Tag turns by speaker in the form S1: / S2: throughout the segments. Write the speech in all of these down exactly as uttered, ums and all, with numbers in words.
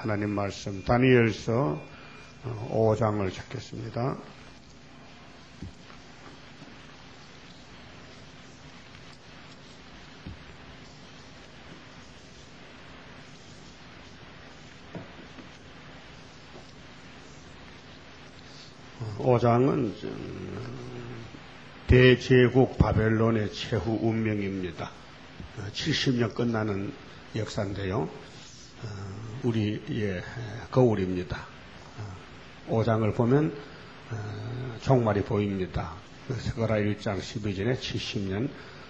S1: 하나님 말씀 다니엘서 오 장을 찾겠습니다. 오 장은 대제국 바벨론의 최후 운명입니다. 칠십 년 끝나는 역사인데요. 우리의 거울입니다. 오 장을 보면 종말이 보입니다. 스가랴 일 장 십이 절에 칠십 년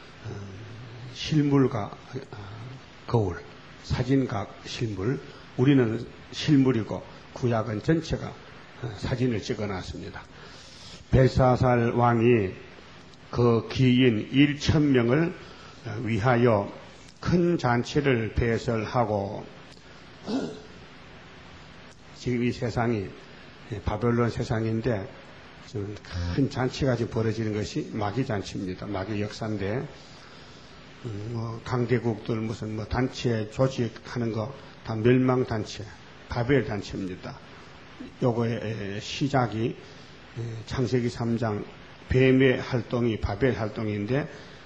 S1: 실물과 거울, 사진과 실물, 우리는 실물이고 구약은 전체가 사진을 찍어놨습니다. 벨사살 왕이 그 기인 천 명을 위하여 큰 잔치를 배설하고, 지금 이 세상이 바벨론 세상인데 지금 큰 잔치가 지금 벌어지는 것이 마귀 잔치입니다. 마귀 역사인데, 음, 뭐 강대국들 무슨 뭐 단체 조직하는 거 다 멸망 단체, 바벨 단체입니다. 요거의 시작이 창세기 삼 장 뱀의 활동이 바벨 활동인데,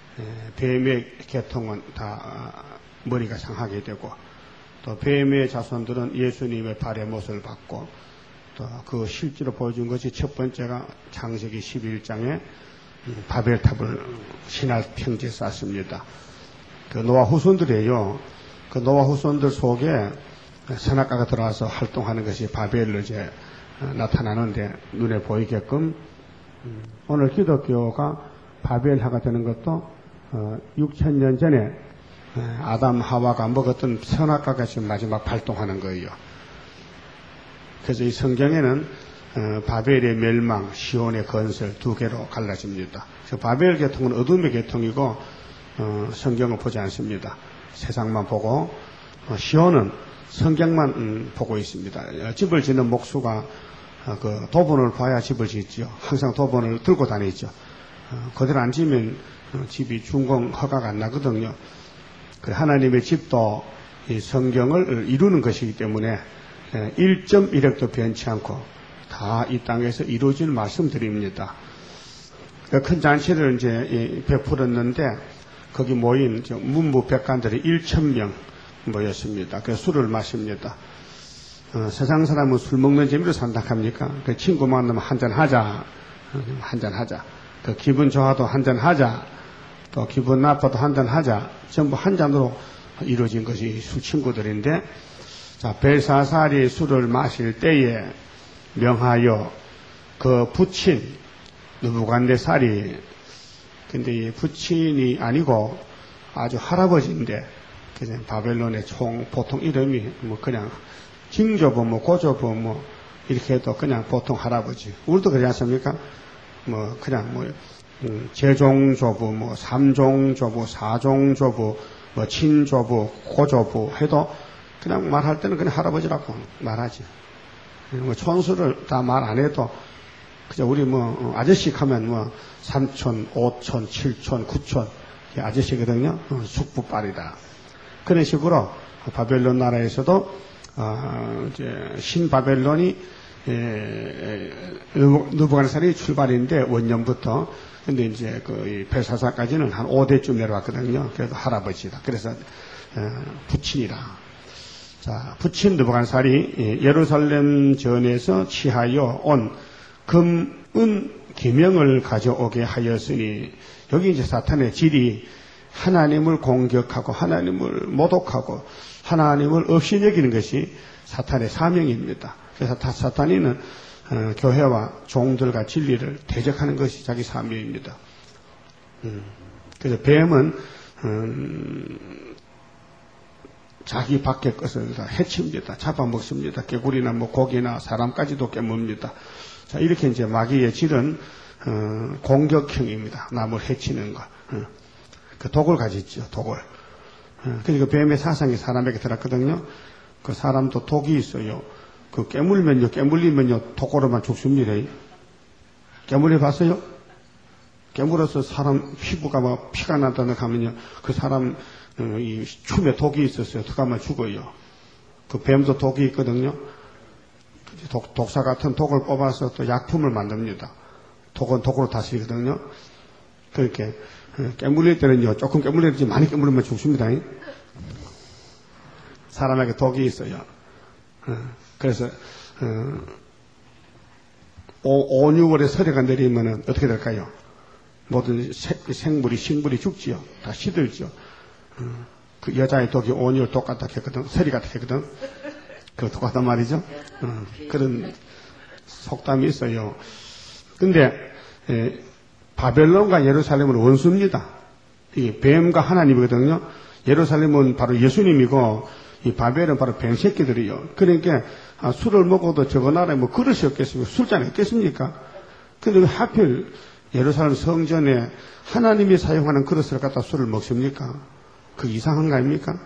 S1: 뱀의 계통은 다 머리가 상하게 되고, 또 뱀의 자손들은 예수님의 발의 못을 받고, 또 그 실제로 보여준 것이 첫 번째가 창세기 십일 장에 바벨탑을 신할 평지에 쌓습니다. 그 노아 후손들이에요. 그 노아 후손들 속에 선악과가 들어와서 활동하는 것이 바벨로 이제 나타나는데, 눈에 보이게끔 오늘 기독교가 바벨화가 되는 것도 육천 년 전에 아담 하와가 먹었던 선악과가 지금 마지막 발동하는 거예요. 그래서 이 성경에는 바벨의 멸망, 시온의 건설 두 개로 갈라집니다. 그래서 바벨 계통은 어둠의 계통이고 성경을 보지 않습니다. 세상만 보고, 시온은 성경만 보고 있습니다. 집을 짓는 목수가 그 도번을 봐야 집을 짓죠. 항상 도번을 들고 다니죠. 그대로 안 지면 집이 준공 허가가 안 나거든요. 그 하나님의 집도 이 성경을 이루는 것이기 때문에 일 점 일 핵도 변치 않고 다 이 땅에서 이루어질 말씀드립니다. 큰 잔치를 이제 베풀었는데 거기 모인 문무백관들이 천 명 모였습니다. 그 술을 마십니다. 어, 세상 사람은 술 먹는 재미로 산다 합니까? 그 친구 만나면 한잔 하자, 한잔 하자. 그 기분 좋아도 한잔 하자, 또 기분 나빠도 한잔 하자. 전부 한 잔으로 이루어진 것이 술 친구들인데, 자, 벨사살이 술을 마실 때에 명하여 그 부친 느부갓네살이, 근데 이 부친이 아니고 아주 할아버지인데, 그냥 바벨론의 총 보통 이름이 뭐 그냥 징조부 뭐 고조부 뭐 이렇게 해도 그냥 보통 할아버지. 우리도 그러지 않습니까? 뭐 그냥 뭐 음, 제종조부 뭐 삼종조부 사종조부 뭐 친조부 고조부 해도 그냥 말할 때는 그냥 할아버지라고 말하지. 뭐 촌수를 다 말 안 해도 그냥 우리 뭐 아저씨 하면 뭐 삼촌, 오촌, 칠촌, 구촌 아저씨거든요. 어, 숙부빨이다. 그런 식으로 바벨론 나라에서도 어, 이제 신바벨론이 느부갓네살이 출발인데 원년부터, 근데 이제 그 벨사살까지는 한 오 대쯤 내려왔거든요. 그래서 할아버지다. 그래서 어, 부친이라. 자, 부친 느부갓네살이 예루살렘 전에서 취하여 온 금, 은, 기명을 가져오게 하였으니, 여기 이제 사탄의 질이 하나님을 공격하고 하나님을 모독하고 하나님을 없이 여기는 것이 사탄의 사명입니다. 그래서 사탄이는 어, 교회와 종들과 진리를 대적하는 것이 자기 사명입니다. 음, 그래서 뱀은 음, 자기 밖의 것을 다 해칩니다. 잡아먹습니다. 개구리나 뭐 고기나 사람까지도 깨뭅니다. 자, 이렇게 이제 마귀의 질은 어, 공격형입니다. 남을 해치는 것. 어. 그 독을 가졌죠, 독을. 그러니까 뱀의 사상이 사람에게 들었거든요. 그 사람도 독이 있어요. 그 깨물면요, 깨물리면요, 독으로만 죽습니다. 깨물려 봤어요? 깨물어서 사람 피부가 막 피가 난다는 하면요, 그 사람 이 춤에 독이 있었어요. 어떡하면 죽어요. 그 뱀도 독이 있거든요. 독, 독사 같은 독을 뽑아서 또 약품을 만듭니다. 독은 독으로 다스리거든요. 그렇게 깨물릴 때는요, 조금 깨물리지 많이 깨물으면 죽습니다. 사람에게 독이 있어요. 그래서 오, 오육월에 서리가 내리면은 어떻게 될까요? 모든 생물이 식물이 죽지요. 다 시들죠. 그 여자의 독이 오육월 독 같다 했거든. 서리 같다 했거든. 그 똑같단 말이죠. 그런 속담이 있어요. 근데 에, 바벨론과 예루살렘은 원수입니다. 이 뱀과 하나님이거든요. 예루살렘은 바로 예수님이고 이 바벨은 바로 뱀 새끼들이요. 그러니까 아, 술을 먹어도 저거 나라에 뭐 그릇이 없겠습니까? 술잔이 없겠습니까? 근데 왜 하필 예루살렘 성전에 하나님이 사용하는 그릇을 갖다 술을 먹습니까? 그 이상한 거 아닙니까?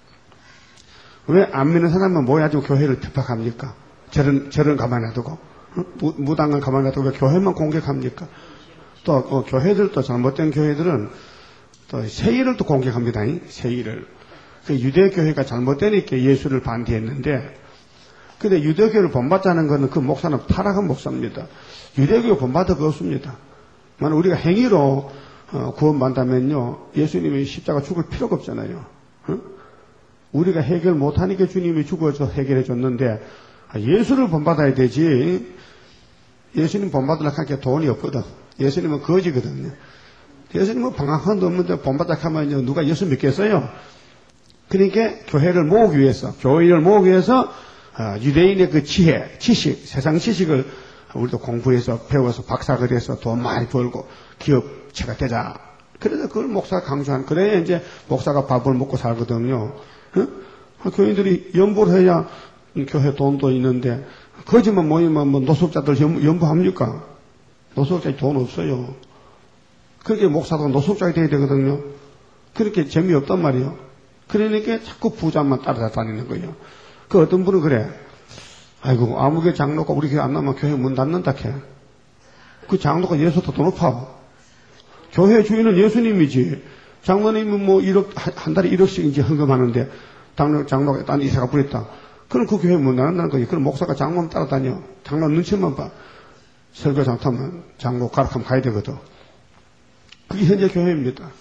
S1: 왜 안 믿는 사람은 모여가지고 교회를 핍박합니까? 저런, 저런 가만히 놔두고, 어? 무, 무당은 가만히 놔두고 왜 교회만 공격합니까? 또, 어, 교회들도 잘못된 교회들은 또 세일을 또 공격합니다. 세일을. 그 유대교회가 잘못되니까 예수를 반대했는데, 근데 유대교회를 본받자는 거는 그 목사는 타락한 목사입니다. 유대교회 본받을 거 없습니다. 만약 우리가 행위로 어, 구원받다면요, 예수님이 십자가 죽을 필요가 없잖아요. 어? 우리가 해결 못하니까 주님이 죽어서 해결해 줬는데, 예수를 본받아야 되지. 예수님 본받으려고 하니까 돈이 없거든. 예수님은 거지거든요. 예수님은 방학한도 없는데 본받으려고 하면 누가 예수 믿겠어요? 그러니까 교회를 모으기 위해서, 교회를 모으기 위해서 유대인의 그 지혜, 지식, 세상 지식을 우리도 공부해서 배워서 박사가 돼서 돈 많이 벌고 기업체가 되자. 그래서 그걸 목사가 강조한, 그래야 이제 목사가 밥을 먹고 살거든요. 어? 교인들이 연보를 해야 교회 돈도 있는데, 거지만 모이면 뭐 노숙자들 연, 연보합니까? 노숙자에 돈 없어요. 그렇게 목사도 노숙자가 돼야 되거든요. 그렇게 재미없단 말이에요. 그러니까 자꾸 부자만 따라다니는 거예요. 그 어떤 분은 그래. 아이고, 아무개 장로가 우리 교회 안 나면 교회 문 닫는다 캐. 그 장로가 예수보다 더 높아. 교회 주인은 예수님이지. 장로님은 뭐 일억, 한 달에 일억씩 이제 헌금하는데, 장로, 장로가 딴 이사가 부렸다. 그럼 그 교회 문 닫는다는 거지. 그럼 목사가 장로만 따라다녀. 장로 눈치만 봐. 설교 잘못하면 장로 가락하면 가야 되거든. 그게 현재 교회입니다.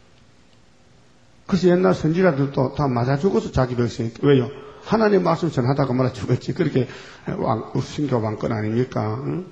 S1: 그래서 옛날 선지자들도 다 맞아 죽어서 자기 백성, 왜요? 하나님의 말씀 전하다가 말아 죽었지. 그렇게 왕, 신교 왕권 아닙니까? 응?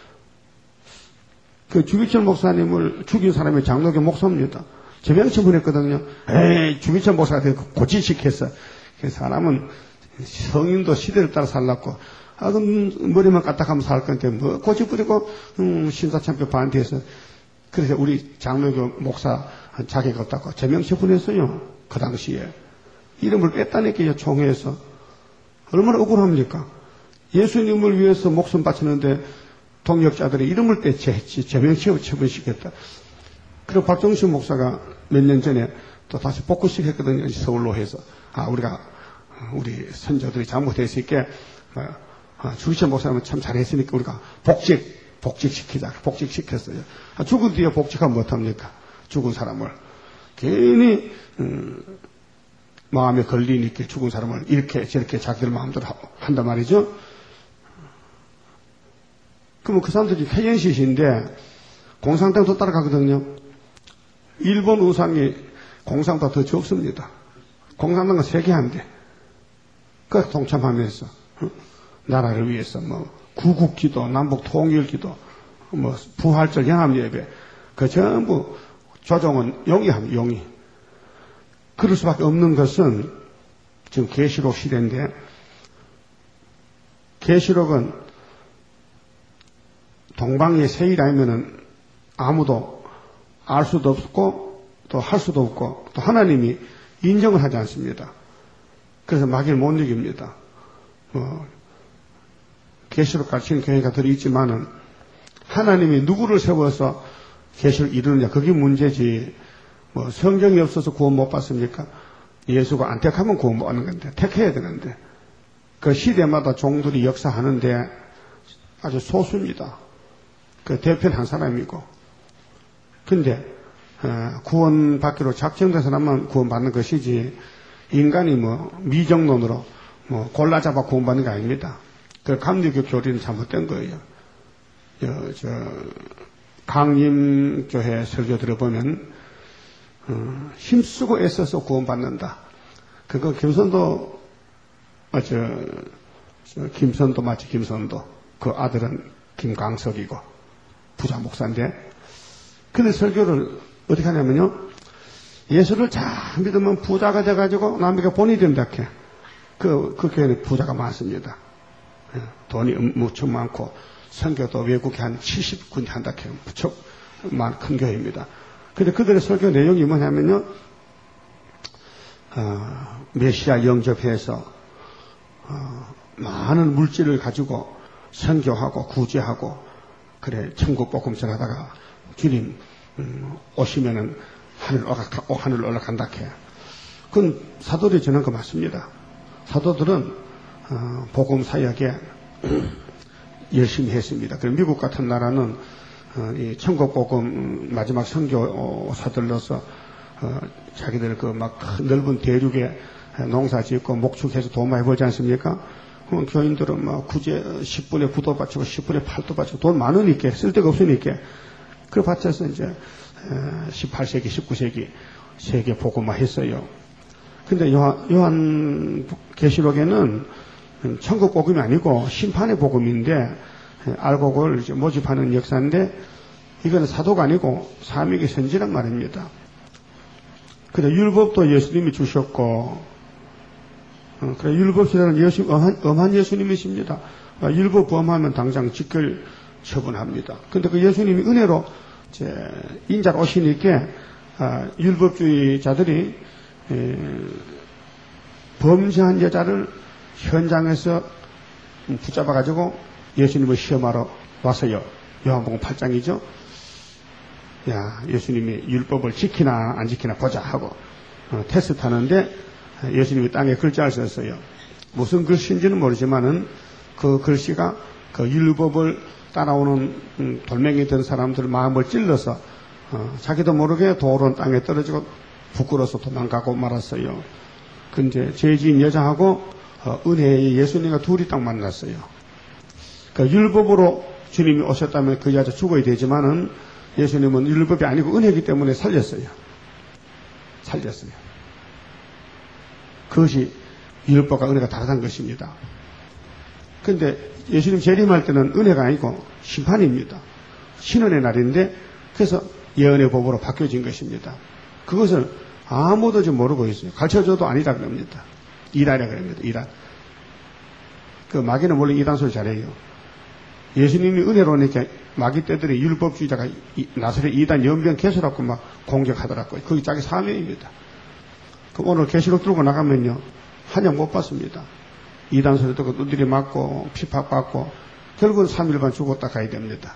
S1: 그 주기철 목사님을 죽인 사람이 장로교 목사입니다. 제명치 보냈거든요. 에이, 주기철 목사가 되고 고지시켰어. 그 사람은 성인도 시대를 따라 살랐고, 아, 그럼 머리만 까딱하면 살 건데, 뭐, 고집 부리고, 음, 신사참표 반대해서. 그래서 우리 장로교 목사 자격 없다고 제명치 보냈어요. 그 당시에. 이름을 뺐다니까요, 총회에서. 얼마나 억울합니까? 예수님을 위해서 목숨 바치는데 동역자들이 이름을 뺐지, 제명치 처분시켰다. 그리고 박정식 목사가 몇 년 전에 또 다시 복구시켰거든요, 서울로 해서. 아, 우리가, 우리 선조들이 잘못했으니까, 아, 주기철 목사님은 참 잘했으니까 우리가 복직, 복직시키자. 복직시켰어요. 아, 죽은 뒤에 복직하면 못합니까? 죽은 사람을. 괜히, 음, 마음에 걸리니까 죽은 사람을 이렇게 저렇게 자기들 마음대로 한단 말이죠. 그러면 그 사람들이 회연시신데 공산당도 따라가거든요. 일본 우상이 공산당보다 더 적습니다. 공산당은 세계한데. 그 동참하면서 어? 나라를 위해서 뭐 구국기도, 남북 통일기도, 뭐 부활절 연합예배, 그 전부 조정은 용이합니다. 용이. 그럴 수밖에 없는 것은 지금 계시록 시대인데, 계시록은 동방의 세일 아니면은 아무도 알 수도 없고 또 할 수도 없고 또 하나님이 인정을 하지 않습니다. 그래서 마귀를 못 이깁니다. 뭐 계시록 가르치는 교회가 들어 있지만은 하나님이 누구를 세워서 계시를 이루느냐, 그게 문제지. 뭐 성경이 없어서 구원 못 받습니까? 예수가 안 택하면 구원 못 받는 건데, 택해야 되는데. 그 시대마다 종들이 역사하는데 아주 소수입니다. 그 대표는 한 사람이고. 근데 어, 구원 받기로 작정된 사람만 구원 받는 것이지, 인간이 뭐 미정론으로 뭐 골라 잡아 구원받는 게 아닙니다. 그 감리교 교리는 잘못된 거예요. 저, 저 강림교회 설교 들어보면 어, 힘쓰고 애써서 구원받는다. 그거 김선도 어, 저, 저 김선도 마치 김선도 그 아들은 김광석이고 부자 목사인데 근데 설교를 어떻게 하냐면요. 예수를 잘 믿으면 부자가 돼가지고 남에게 본이 된다. 그, 그 교회는 부자가 많습니다. 돈이 무척 많고 선교도 외국에 한 칠십 군데 한다. 무척 큰 교회입니다. 근데 그들의 설교 내용이 뭐냐면요. 어, 메시아 영접해서 어, 많은 물질을 가지고 선교하고 구제하고 그래 천국 복음설 하다가 주님 음, 오시면은 하늘 올라가, 하늘 올라간다 해. 그건 사도들이 전한 거 맞습니다. 사도들은 어, 복음 사역에 열심히 했습니다. 그럼 미국 같은 나라는 어, 이 천국 복음 마지막 선교사들로서 어, 자기들 그 막 넓은 대륙에 농사 짓고 목축해서 돈 많이 벌지 않습니까? 그럼 교인들은 막 구제 십 분의 구도 바치고 십 분의 팔도 바치고 돈 많으니까 쓸 데가 없으니까 그 바쳐서 이제 십팔 세기, 십구 세기 세계 복음화 했어요. 근데 요한, 요한 계시록에는 천국 복음이 아니고 심판의 복음인데 알곡을 이제 모집하는 역사인데 이거는 사도가 아니고 사명의 선지란 말입니다. 그래 율법도 예수님이 주셨고 어, 그래 율법이라는 예수, 엄한, 엄한 예수님이십니다. 아, 율법 범하면 당장 직결 처분합니다. 근데 그 예수님이 은혜로 이제 인자로 오시니까 아, 율법주의자들이 에, 범죄한 여자를 현장에서 붙잡아가지고 예수님을 시험하러 왔어요. 요한복음 팔 장이죠. 야, 예수님이 율법을 지키나 안 지키나 보자 하고 어, 테스트하는데 예수님이 땅에 글자를 썼어요. 무슨 글씨인지는 모르지만은 그 글씨가 그 율법을 따라오는 음, 돌멩이 된 사람들 마음을 찔러서 어, 자기도 모르게 도로는 땅에 떨어지고 부끄러워서 도망가고 말았어요. 근데 죄지은 여자하고 어, 은혜의 예수님과 둘이 딱 만났어요. 그 율법으로 주님이 오셨다면 그 여자 죽어야 되지만은 예수님은 율법이 아니고 은혜이기 때문에 살렸어요. 살렸어요. 그것이 율법과 은혜가 다르다는 것입니다. 근데 예수님 재림할 때는 은혜가 아니고 심판입니다. 신원의 날인데 그래서 예언의 법으로 바뀌어진 것입니다. 그것을 아무도 지금 모르고 있어요. 가르쳐줘도 아니라 그럽니다. 이단이라 그럽니다. 이단. 그 마귀는 원래 이단 소리 잘해요. 예수님이 은혜로 오니까 마귀 때들이 율법주의자가 나사렛 이단 연병 개수라고 막 공격하더라고요. 그게 자기 사명입니다. 그 오늘 계시록 들고 나가면요. 한약 못 받습니다. 이단 소리 듣고 두드리 맞고 피팍받고 결국은 삼 일반 죽었다 가야 됩니다.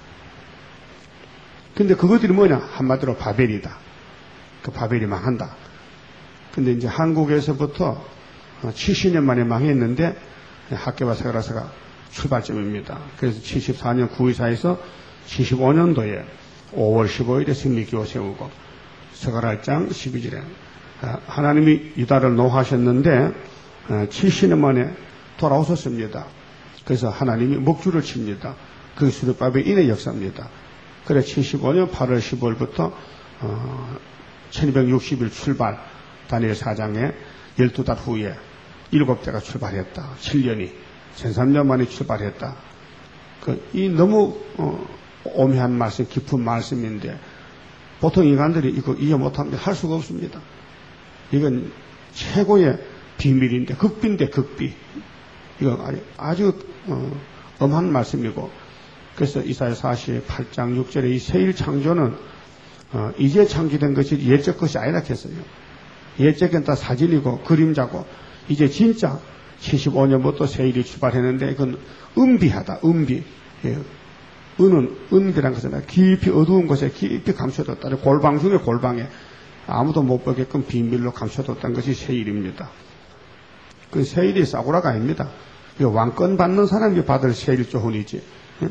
S1: 근데 그것들이 뭐냐? 한마디로 바벨이다. 그 바벨이 망한다. 근데 이제 한국에서부터 칠십 년 만에 망했는데 학계와 세가라사가 출발점입니다. 그래서 칠십사 년 구이사에서 칠십오 년도에 오월 십오일에 승리기호 세우고 서가랄장 십이 절에 하나님이 유다를 노하셨는데 칠십 년 만에 돌아오셨습니다. 그래서 하나님이 목줄을 칩니다. 그게 수르바벨 인의 역사입니다. 그래 칠십오 년 팔월 십오일부터 어, 천이백육십 일 출발 다니엘 사 장에 열두 달 후에 일곱 대가 출발했다. 칠 년이 천삼 년 만에 출발했다. 그, 이 너무 어, 오묘한 말씀, 깊은 말씀인데 보통 인간들이 이거 이해 못합니다. 할 수가 없습니다. 이건 최고의 비밀인데 극비인데 극비. 이거 아주 어, 엄한 말씀이고 그래서 이사야 사십팔 장 육 절에 이 세일 창조는 어, 이제 창조된 것이 옛적 것이 아니라 했어요. 옛적은 다 사진이고 그림자고 이제 진짜 칠십오 년부터 세일이 출발했는데 그건 은비하다. 은비. 예. 은은 은비란 것은 깊이 어두운 곳에 깊이 감춰뒀다. 골방 중에 골방에 아무도 못 보게끔 비밀로 감춰뒀다는 것이 세일입니다. 그 세일이 싸구라가 아닙니다. 왕권 받는 사람이 받을 세일 조훈이지. 예?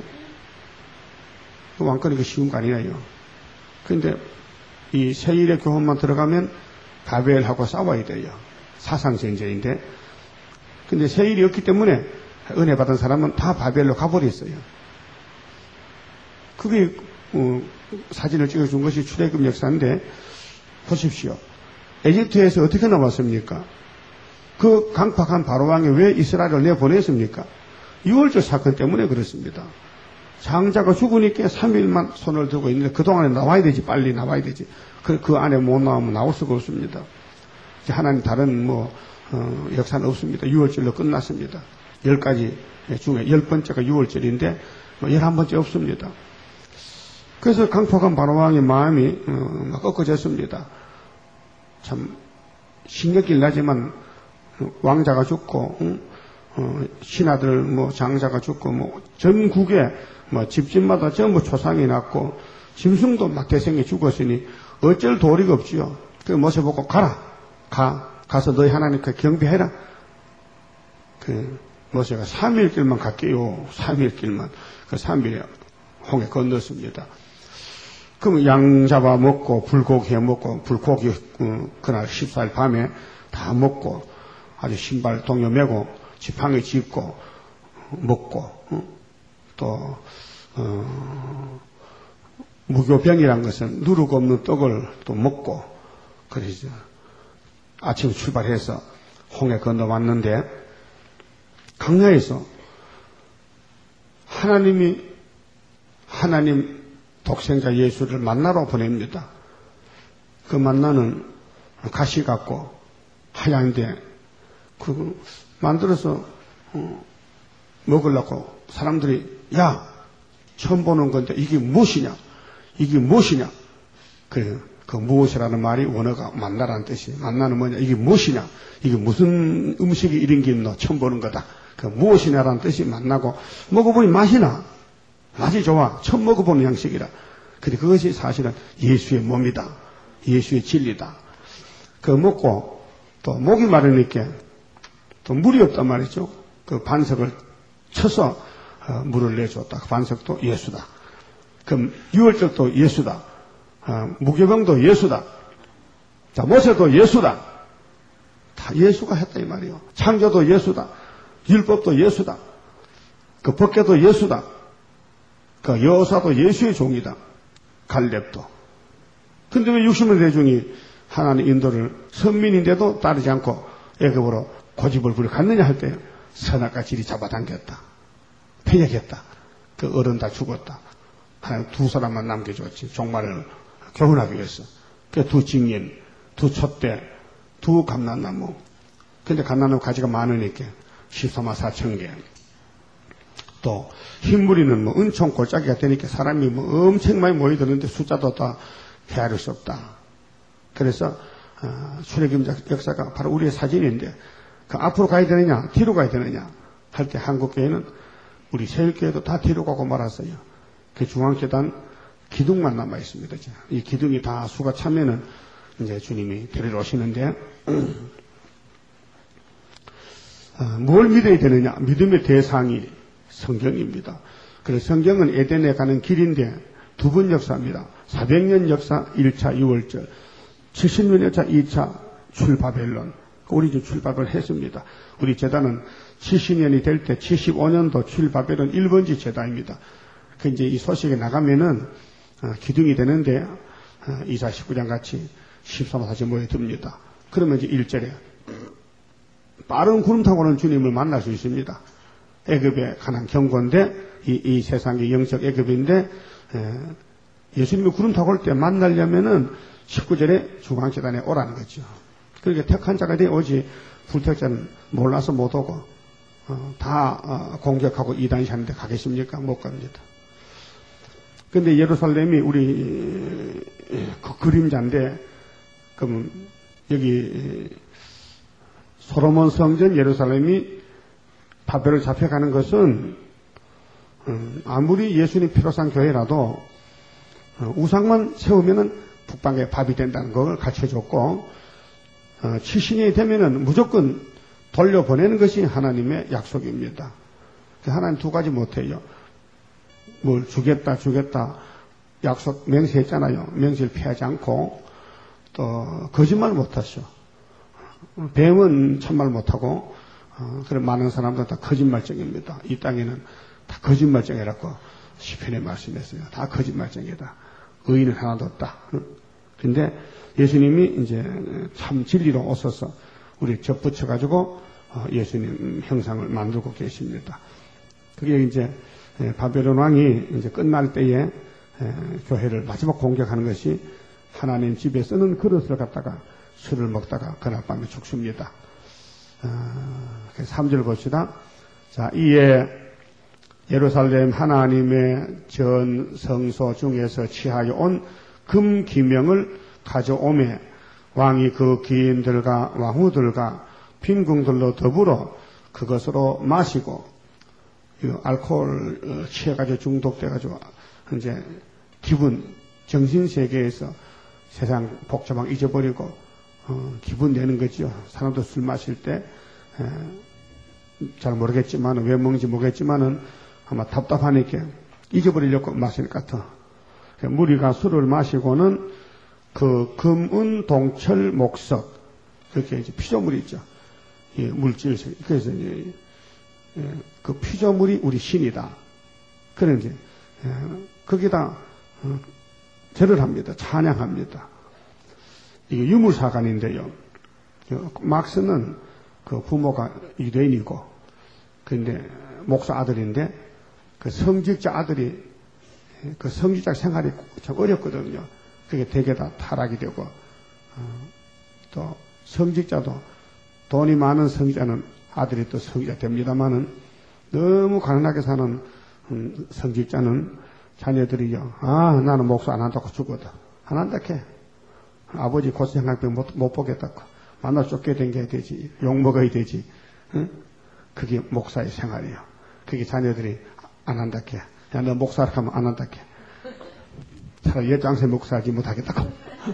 S1: 왕권이 그 쉬운 거 아니에요. 그런데 이 세일의 교훈만 들어가면 바벨하고 싸워야 돼요. 사상전쟁인데 근데 세일이 없기 때문에 은혜 받은 사람은 다 바벨로 가버렸어요. 그게 어, 사진을 찍어준 것이 출애굽 역사인데 보십시오. 에집트에서 어떻게 나왔습니까? 그 강팍한 바로왕이 왜 이스라엘을 내보냈습니까? 유월절 사건 때문에 그렇습니다. 장자가 죽으니까 삼 일만 손을 들고 있는데 그동안에 나와야 되지, 빨리 나와야 되지. 그, 그 안에 못 나오면 나올 수가 없습니다. 하나님 다른 뭐 어, 역사는 없습니다. 유월절로 끝났습니다. 열 가지 중에 열 번째가 유월절인데 뭐 열한 번째 없습니다. 그래서 강팍한 바로왕의 마음이 어, 막 꺾어졌습니다. 참 신경질 나지만 왕자가 죽고 응? 어, 신하들 뭐 장자가 죽고 뭐 전국에 뭐 집집마다 전부 초상이 났고 짐승도 막 대생에 죽었으니 어쩔 도리가 없지요. 그 모세 보고 가라, 가 가서 너희 하나님께 경배해라. 그 모세가 삼 일 길만 갈게요. 삼 일 길만. 그 삼 일에 홍해 건넜습니다. 그럼 양 잡아 먹고 불고기 해 먹고 불고기 어, 그날 십사 일 밤에 다 먹고 아주 신발 동요 매고 지팡이 짚고 먹고 어? 또 어, 무교병이란 것은 누룩 없는 떡을 또 먹고 그러죠. 아침 출발해서 홍해 건너왔는데 강야에서 하나님이 하나님 독생자 예수를 만나러 보냅니다. 그 만나는 가시 같고 하얀데 그 만들어서 어, 먹으려고 사람들이 야 처음 보는 건데 이게 무엇이냐 이게 무엇이냐 그, 그 무엇이라는 말이 원어가 만나라는 뜻이 만나는 뭐냐 이게 무엇이냐 이게 무슨 음식이 이런 게 있노 처음 보는 거다 그 무엇이냐라는 뜻이 만나고 먹어보니 맛이 나 맛이 좋아 처음 먹어보는 양식이라 근데 그것이 사실은 예수의 몸이다 예수의 진리다 그 먹고 또 목이 마르니까 또 물이 없단 말이죠 그 반석을 쳐서 어, 물을 내줬다 그 반석도 예수다 그럼 유월절도 예수다 어, 무교병도 예수다 자 모세도 예수다 다 예수가 했다 이 말이요 창조도 예수다 율법도 예수다 그 법궤도 예수다 그 여호사도 예수의 종이다 갈렙도 근데 왜 육십만 대중이 하나님 인도를 선민인데도 따르지 않고 애굽으로 고집을 부려 갔느냐 할 때 선악과 질이 잡아당겼다 패역했다 그 어른 다 죽었다 하나님 두 사람만 남겨줬지 종말을 교훈하기 위해서 그 두 증인 두 촛대 두 감람나무 근데 감람나무 가지가 많으니까 십삼만 사천 개 또 흰무리는 뭐 은총 골짜기가 되니까 사람이 뭐 엄청 많이 모이드는데 숫자도 다 헤아릴 수 없다. 그래서 어, 출애굽 역사가 바로 우리의 사진인데 그 앞으로 가야 되느냐 뒤로 가야 되느냐 할 때 한국교회는 우리 세일교회도 다 뒤로 가고 말았어요. 그 중앙재단 기둥만 남아 있습니다. 이 기둥이 다 수가 차면은 이제 주님이 데리러 오시는데 어, 뭘 믿어야 되느냐 믿음의 대상이 성경입니다. 그래서 성경은 에덴에 가는 길인데 두 번 역사입니다. 사백 년 역사 일 차 유월절, 칠십 년 역사 이 차 출바벨론. 우리 이제 출바벨을 했습니다. 우리 제단은 칠십 년이 될 때 칠십오 년도 출바벨론 일 번지 제단입니다. 그 이제 이 소식이 나가면은 어, 기둥이 되는데 어, 이사 십구 장 같이 십삼 사시 모여듭니다. 그러면 이제 일 절에 빠른 구름 타고는 주님을 만날 수 있습니다. 애굽에 가난 경고인데 이, 이 세상의 영적 애굽인데 에, 예수님이 구름 타고 올 때 만나려면은 십구 절에 중앙재단에 오라는 거죠. 그러니까 택한 자가 돼 오지 불택자는 몰라서 못 오고 어, 다 어, 공격하고 이단시 하는데 가겠습니까? 못 갑니다. 근데 예루살렘이 우리 그 그림자인데 그럼 여기 솔로몬 성전 예루살렘이 바벨을 잡혀가는 것은 음, 아무리 예수님 필요상 교회라도 어, 우상만 세우면은 북방에 밥이 된다는 걸 가르쳐줬고 어, 칠십 년이 되면은 무조건 돌려보내는 것이 하나님의 약속입니다. 하나님 두 가지 못해요. 뭘 주겠다 주겠다 약속 맹세했잖아요. 맹세를 피하지 않고 또 거짓말 못하죠. 뱀은 참말 못하고 어, 그런 많은 사람들 다 거짓말쟁이입니다. 이 땅에는 다 거짓말쟁이라고 시편에 말씀했어요. 다 거짓말쟁이다. 의인은 하나도 없다. 근데 예수님이 이제 참 진리로 오셔서 우리 접붙여가지고 예수님 형상을 만들고 계십니다. 그게 이제 바벨론 왕이 이제 끝날 때에 교회를 마지막 공격하는 것이 하나님 집에 쓰는 그릇을 갖다가 술을 먹다가 그날 밤에 죽습니다. 삼 절 봅시다. 자, 이에 예루살렘 하나님의 전 성소 중에서 취하여 온 금 기명을 가져오매 왕이 그 기인들과 왕후들과 빈궁들로 더불어 그것으로 마시고 알코올 취해가지고 중독돼가지고 이제 기분 정신세계에서 세상 복잡한 잊어버리고 어, 기분 내는 거죠. 사람도 술 마실 때 잘 모르겠지만 왜 먹는지 모르겠지만은 아마 답답하니까 잊어버리려고 마실 것 같아. 무리가 술을 마시고는 그 금은 동철 목석 그렇게 이제 피조물이 있죠. 예, 물질 그래서 이제 예, 그 피조물이 우리 신이다. 그런데 예, 거기다 어, 절을 합니다. 찬양합니다. 이게 유물사관인데요. 막스는 그 부모가 유대인이고, 근데 목사 아들인데 그 성직자 아들이 그 성직자 생활이 참 어렵거든요. 그게 대개 다 타락이 되고 어, 또 성직자도 돈이 많은 성직자는 아들이 또 성직자 됩니다만은 너무 가난하게 사는 음, 성직자는 자녀들이요. 아 나는 목사 안 한다고 죽어도 안 한다 캐. 아버지 고생학병 못, 못 보겠다고 만나 쫓게 댕겨야 되지. 욕 먹어야 되지. 응? 그게 목사의 생활이요. 그게 자녀들이 안 한다 캐. 야 너 목사를 하면 안 한다 캐. 차라리 여장생 목사하지 못하겠다고.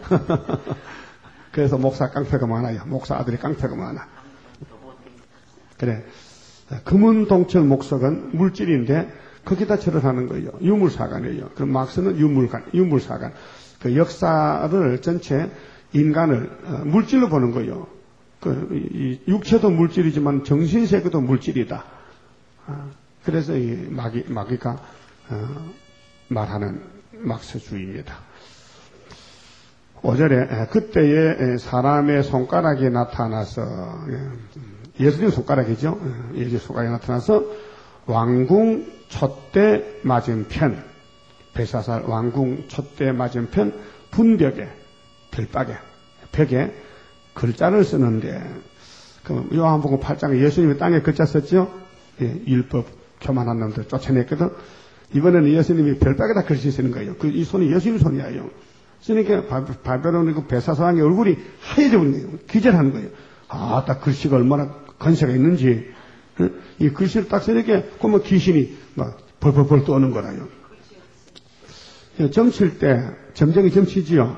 S1: 그래서 목사 깡패가 많아요. 목사 아들이 깡패가 많아. 그래. 금은 동철 목석은 물질인데 거기다 절을 하는 거예요. 유물사관이에요. 그럼 막스는 유물관, 유물사관. 그 역사를 전체 인간을 물질로 보는 거예요. 그 이 육체도 물질이지만 정신세계도 물질이다. 그래서 이 마귀 마귀가 말하는 막스주의입니다. 오 절에 그때에 사람의 손가락이 나타나서 예수님 손가락이죠. 예수님 손가락이 나타나서 왕궁 촛대 맞은편 벨사살 왕궁 촛대 맞은편 분벽에 별박에 벽에 글자를 쓰는데 그 요한복음 팔 장에 예수님이 땅에 글자 썼죠. 예, 율법 교만한 놈들 쫓아냈거든. 이번에는 예수님이 별박에다 글씨 쓰는 거예요. 그 이 손이 예수님 손이에요. 쓰니까 바벨론 그 벨사살왕의 얼굴이 하얘져 버린 거예요. 기절하는 거예요. 아, 딱 글씨가 얼마나 건세가 있는지. 응? 이 글씨를 딱 쓰니까 그러면 귀신이 막 벌벌벌 떠오는 거라요. 점칠 때 점쟁이 점치지요.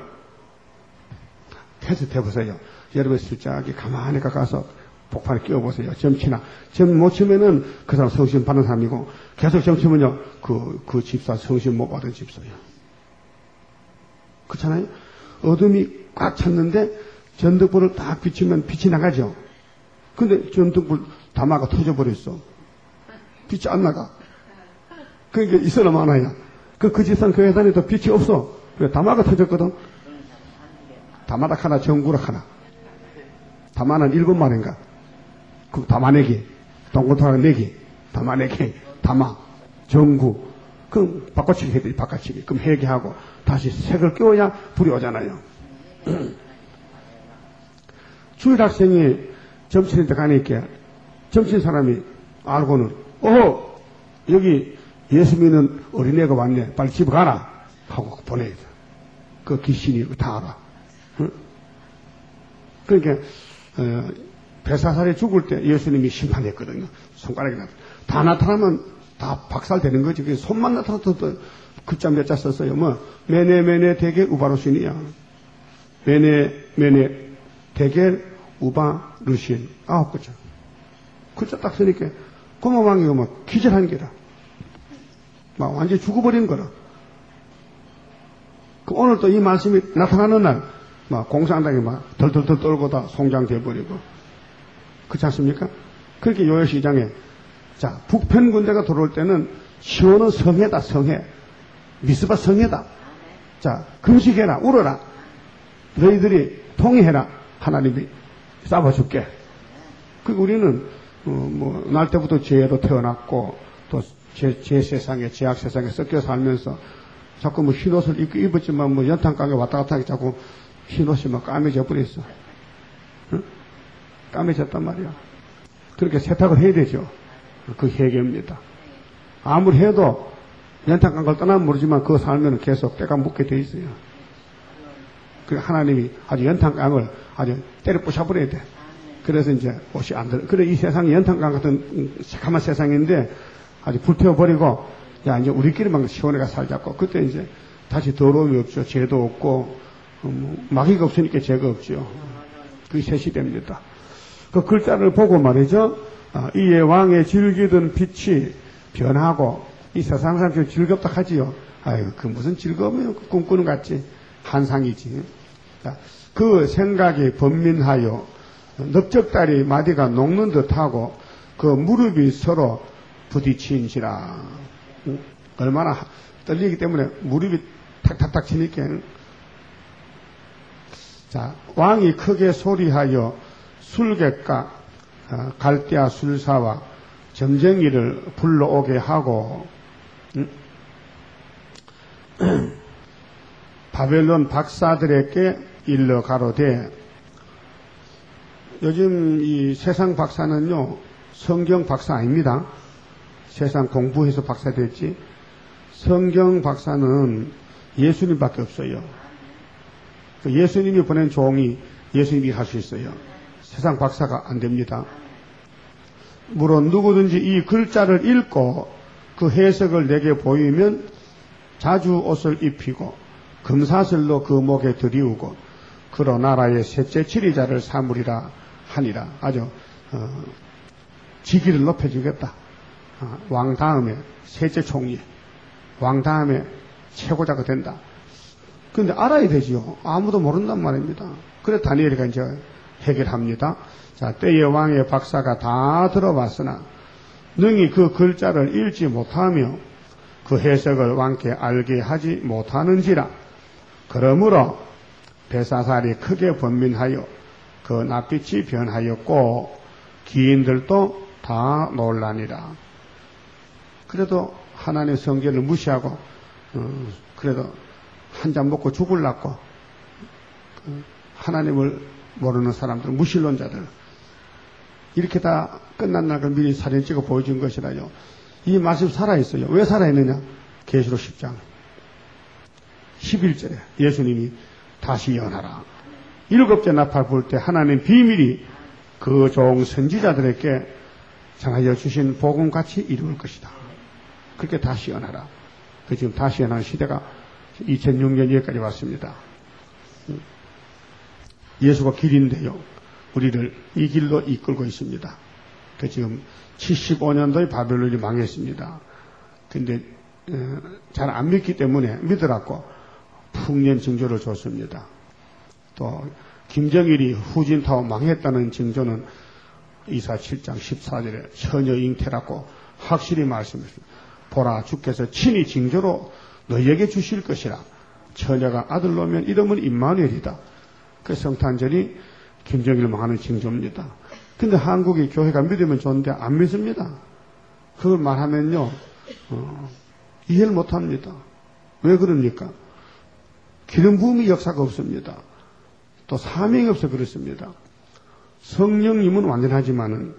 S1: 테스트 해보세요. 여러분 실장이 가만히 가까서 복판에 끼워보세요. 점치나. 점 못 치면은 그 사람 성신 받는 사람이고 계속 점치면요. 그, 그 집사 성신 못 받은 집사예요. 그렇잖아요. 어둠이 꽉 찼는데 전등불을 딱 비치면 빛이 나가죠. 근데 전등불 담화가 터져버렸어. 빛이 안 나가. 그러니까 이 사람 하나야. 그, 그 집사는 그 회사에도 빛이 없어. 왜? 담화가 터졌거든. 담화락 하나, 정구락 하나. 담화는 일본 말인가? 그 담화내기, 동고토락 내기, 담화내기, 담화, 정구. 그럼 바꿔치기 해야 돼, 바꿔치기. 그럼 회개하고 다시 색을 끼워야 불이 오잖아요. 주일학생이 점치는 데 가니까 점친 사람이 알고는, 어 여기 예수 믿는 어린애가 왔네. 빨리 집에 가라. 하고 보내야 돼. 그 귀신이 다 알아. 응? 그러니까, 어, 벨사살이 죽을 때 예수님이 심판했거든요. 손가락이 나타. 다 나타나면 다 박살되는 거지. 그게 손만 나타나도 글자 몇 자 썼어요. 뭐, 메네, 메네, 대겔, 우바루신이야. 메네, 메네, 대겔, 우바, 루신. 아홉 글자. 글자 딱 쓰니까, 고모왕이가 막 기절한 게라. 막 완전히 죽어버린 거라. 그 오늘 또 이 말씀이 나타나는 날, 막 공산당이 막 덜덜덜 떨고 다 송장돼버리고. 그렇지 않습니까? 그렇게 요요시장에, 자, 북편 군대가 들어올 때는 시온은 성회다, 성회. 미스바 성회다. 자, 금식해라, 울어라. 너희들이 통해라. 하나님이 싸워줄게. 그 우리는, 어, 뭐, 날 때부터 죄로 태어났고, 또 제, 제 세상에, 제약 세상에 섞여 살면서 자꾸 뭐 흰옷을 입고 입었지만 뭐 연탄가게 왔다 갔다 하기 자꾸 흰옷이 막 까매져 버렸어. 응? 까매졌단 말이야. 그렇게 세탁을 해야 되죠. 그 해결입니다. 아무리 해도 연탄 걸 떠나면 모르지만 그거 살면 계속 때가 묻게 돼 있어요. 그 하나님이 아주 연탄깡을 아주 때려 부셔버려야 돼. 그래서 이제 옷이 안 들어. 그래 이 세상이 연탄깡 같은 새카만 세상인데 아주 불태워버리고 야 이제 우리끼리만 시원하게 살자고. 그때 이제 다시 더러움이 없죠. 죄도 없고 어, 뭐, 마귀가 없으니까 죄가 없죠. 그게 새 시대입니다. 그 글자를 보고 말이죠. 아, 이에 왕의 즐기던 빛이 변하고 이 세상 사람들이 즐겁다 하지요. 아유 그 무슨 즐거움이요. 꿈꾸는 것 같지. 한상이지. 자, 그 생각이 번민하여 넓적다리 마디가 녹는 듯하고 그 무릎이 서로 부딪힌지라. 응? 얼마나 떨리기 때문에 무릎이 탁탁탁 치니까. 자, 왕이 크게 소리하여 술객과 어, 갈대아 술사와 점쟁이를 불러오게 하고 응? 바벨론 박사들에게 일러 가로되. 요즘 이 세상 박사는요 성경 박사 아닙니다. 세상 공부해서 박사 됐지. 성경 박사는 예수님밖에 없어요. 예수님이 보낸 종이 예수님이 할 수 있어요. 세상 박사가 안 됩니다. 물론 누구든지 이 글자를 읽고 그 해석을 내게 보이면 자주 옷을 입히고 금사슬로 그 목에 들이우고 그러 나라의 셋째 지리자를 삼으리라 하니라. 아주 어, 직위를 높여주겠다. 어, 왕 다음에 셋째 총리, 왕 다음에 최고자가 된다. 그런데 알아야 되지요. 아무도 모른단 말입니다. 그래 다니엘이가 이제 해결합니다. 자, 때의 왕의 박사가 다 들어봤으나 능히 그 글자를 읽지 못하며 그 해석을 왕께 알게 하지 못하는지라. 그러므로 벨사살이 크게 번민하여 그 낯빛이 변하였고 기인들도 다 놀라니라. 그래도 하나님의 성전을 무시하고 어, 그래도 한 잔 먹고 죽을라고 그 하나님을 모르는 사람들, 무신론자들 이렇게 다 끝난 날 미리 사진 찍어 보여준 것이라요. 이 말씀 살아있어요. 왜 살아있느냐? 계시록 십 장 십일 절에 예수님이 다시 연하라. 일곱째 나팔 불 때 하나님 비밀이 그 종 선지자들에게 전하여 주신 복음같이 이루어질 것이다. 그렇게 다시 연하라. 그 지금 다시 연하는 시대가 이천육 년 여기까지 왔습니다. 예수가 길인데요. 우리를 이 길로 이끌고 있습니다. 그 지금 칠십오 년도에 바벨론이 망했습니다. 근데 잘 안 믿기 때문에 믿으라고 풍년 징조를 줬습니다. 또 김정일이 후진타워 망했다는 징조는 이사 칠 장 십사 절에 처녀 잉태라고 확실히 말씀했습니다. 보라 주께서 친히 징조로 너희에게 주실 것이라. 처녀가 아들 놓으면 이름은 임마누엘이다. 그 성탄절이 김정일 망하는 징조입니다. 근데 한국의 교회가 믿으면 좋은데 안 믿습니다. 그걸 말하면요 어, 이해를 못합니다. 왜 그럽니까? 기름 부음의 역사가 없습니다. 또 사명이 없어 그렇습니다. 성령님은 완전하지만은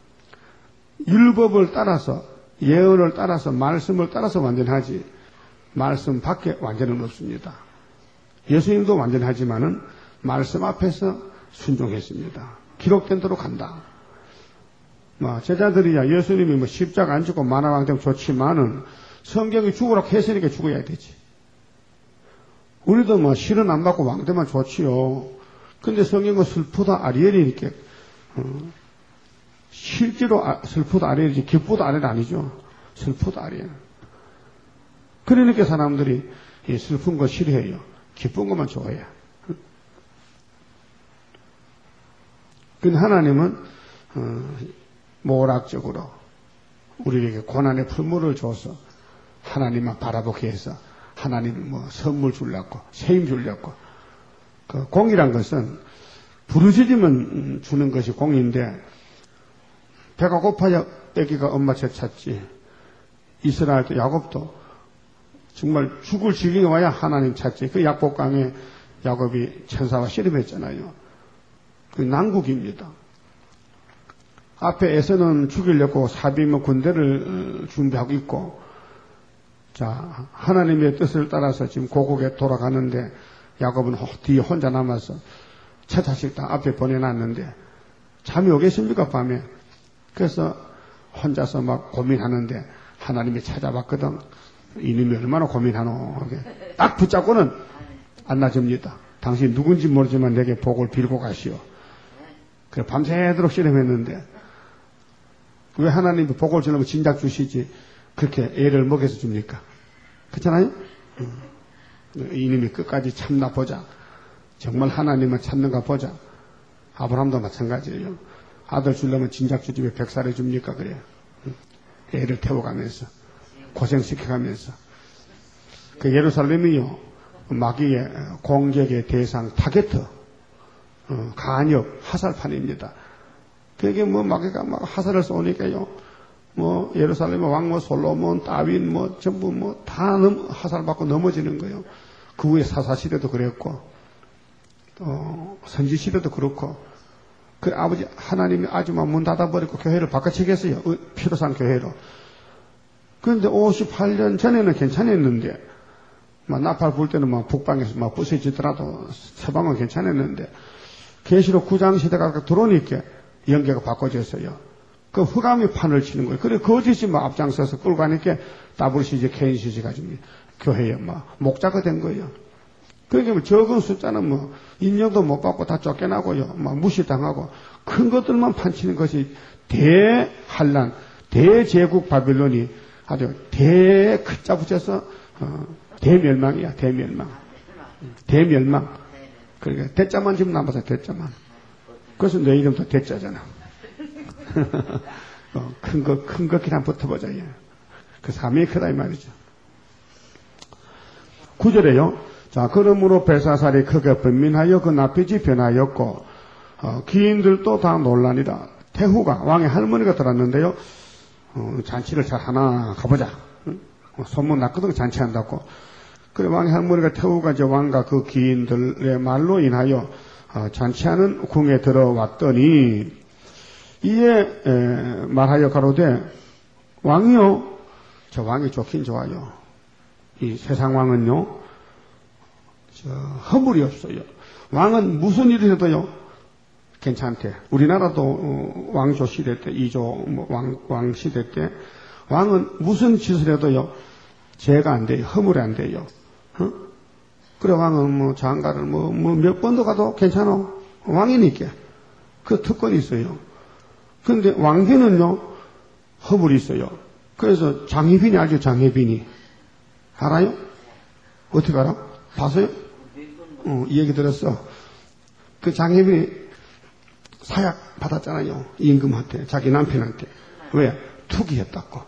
S1: 율법을 따라서 예언을 따라서 말씀을 따라서 완전하지 말씀 밖에 완전은 없습니다. 예수님도 완전하지만은 말씀 앞에서 순종했습니다. 기록된 대로 간다. 뭐 제자들이야 예수님이 뭐 십자가 안 죽고 만화왕되면 좋지만은 성경이 죽으라고 했으니까 죽어야 되지. 우리도 뭐 실은 안 받고 왕되면 좋지요. 근데 성경은 슬프다 아리엘이니까 어, 실제로 아, 슬프다 아리엘이지 기쁘다 아리엘 아니죠. 슬프다 아리엘. 그러니까 사람들이 이 슬픈 거 싫어해요. 기쁜 것만 좋아해요. 근데 하나님은 어, 모락적으로 우리에게 고난의 풀물을 줘서 하나님만 바라보게 해서 하나님 뭐 선물 주려고 세임 주려고. 그 공이란 것은 부르짖으면 주는 것이 공인데 배가 고파야 애기가 엄마 젖 찾지. 이스라엘도 야곱도 정말 죽을 지경에 와야 하나님 찾지. 그 약복강에 야곱이 천사와 씨름했잖아요. 그 난국입니다. 앞에 에서는 죽이려고 사비며 군대를 준비하고 있고, 자, 하나님의 뜻을 따라서 지금 고국에 돌아가는데 야곱은 뒤에 혼자 남아서 첫 자식 다 앞에 보내놨는데 잠이 오겠습니까, 밤에? 그래서 혼자서 막 고민하는데 하나님이 찾아봤거든. 이놈이 얼마나 고민하노. 딱 붙잡고는 안 놔줍니다. 당신 누군지 모르지만 내게 복을 빌고 가시오. 그래, 밤새도록 씨름했는데 왜 하나님이 복을 주려면 진작 주시지 그렇게 애를 먹여서 줍니까? 그렇잖아요? 이놈이 끝까지 참나 보자. 정말 하나님을 찾는가 보자. 아브라함도 마찬가지예요. 아들 주려면 진작 주지 왜 백살해 줍니까? 그래요. 애를 태워가면서 고생시켜가면서. 그 예루살렘이요 마귀의 공격의 대상 타겟, 어, 간역 화살판입니다. 그게 뭐 마귀가 막 화살을 쏘니까요 뭐 예루살렘의 왕 뭐 솔로몬 다윈 뭐 전부 뭐 다 화살 받고 넘어지는 거예요. 그 후에 사사 시대도 그랬고 어, 선지 시대도 그렇고. 그 아버지 하나님이 아주만 문 닫아버리고 교회를 바꿔치겠어요. 피로산 교회로. 그런데 오십팔 년 전에는 괜찮았는데 막 나팔 불 때는 막 북방에서 막 부서지더라도 서방은 괜찮았는데 계시록 구 장 시대가 들어오니까 연계가 바꿔졌어요. 그 흑암이 판을 치는 거예요. 그래 거짓이 막 앞장서서 끌고 가니까 더블유씨지 케인씨지 가지고 교회에 막 목자가 된 거예요. 그러니까 뭐 적은 숫자는 뭐 인정도 못 받고 다 쫓겨나고요. 막 무시당하고 큰 것들만 판치는 것이 대환란, 대제국 바빌론이 아주 대크자 붙여서 어, 대멸망이야. 대멸망. 대멸망. 그러니까 대자만 지금 남아서 대자만. 그래서 내 이름도 대자잖아. 어, 큰 거, 큰 거 그냥 붙어보자. 예. 그 삼위 크다 이 말이죠. 구 절에요. 자, 그러므로 벨사살이 크게 번민하여 그 낯빛이 변하였고 어, 기인들도 다 놀라니라. 태후가 왕의 할머니가 들었는데요. 어, 잔치를 잘 하나 가보자. 응? 어, 소문 났거든 잔치한다고. 그래 왕의 할머니가 태후가 이제 왕과 그 기인들의 말로 인하여 어, 잔치하는 궁에 들어왔더니 이에 에, 말하여 가로되 왕이요. 저 왕이 좋긴 좋아요. 이 세상 왕은요. 저, 허물이 없어요. 왕은 무슨 일을 해도요, 괜찮대. 우리나라도, 어, 왕조 시대 때, 이조, 뭐, 왕, 왕 시대 때, 왕은 무슨 짓을 해도요, 죄가 안 돼요. 허물이 안 돼요. 어? 그래, 왕은 뭐, 장가를 뭐, 뭐, 몇 번도 가도 괜찮아. 왕이니까. 그 특권이 있어요. 근데 왕비는요, 허물이 있어요. 그래서 장희빈이 알죠, 장희빈이. 알아요? 어떻게 알아? 봤어요? 어, 이 얘기 들었어. 그 장혜빈이 사약 받았잖아요. 임금한테, 자기 남편한테. 왜? 투기했다고.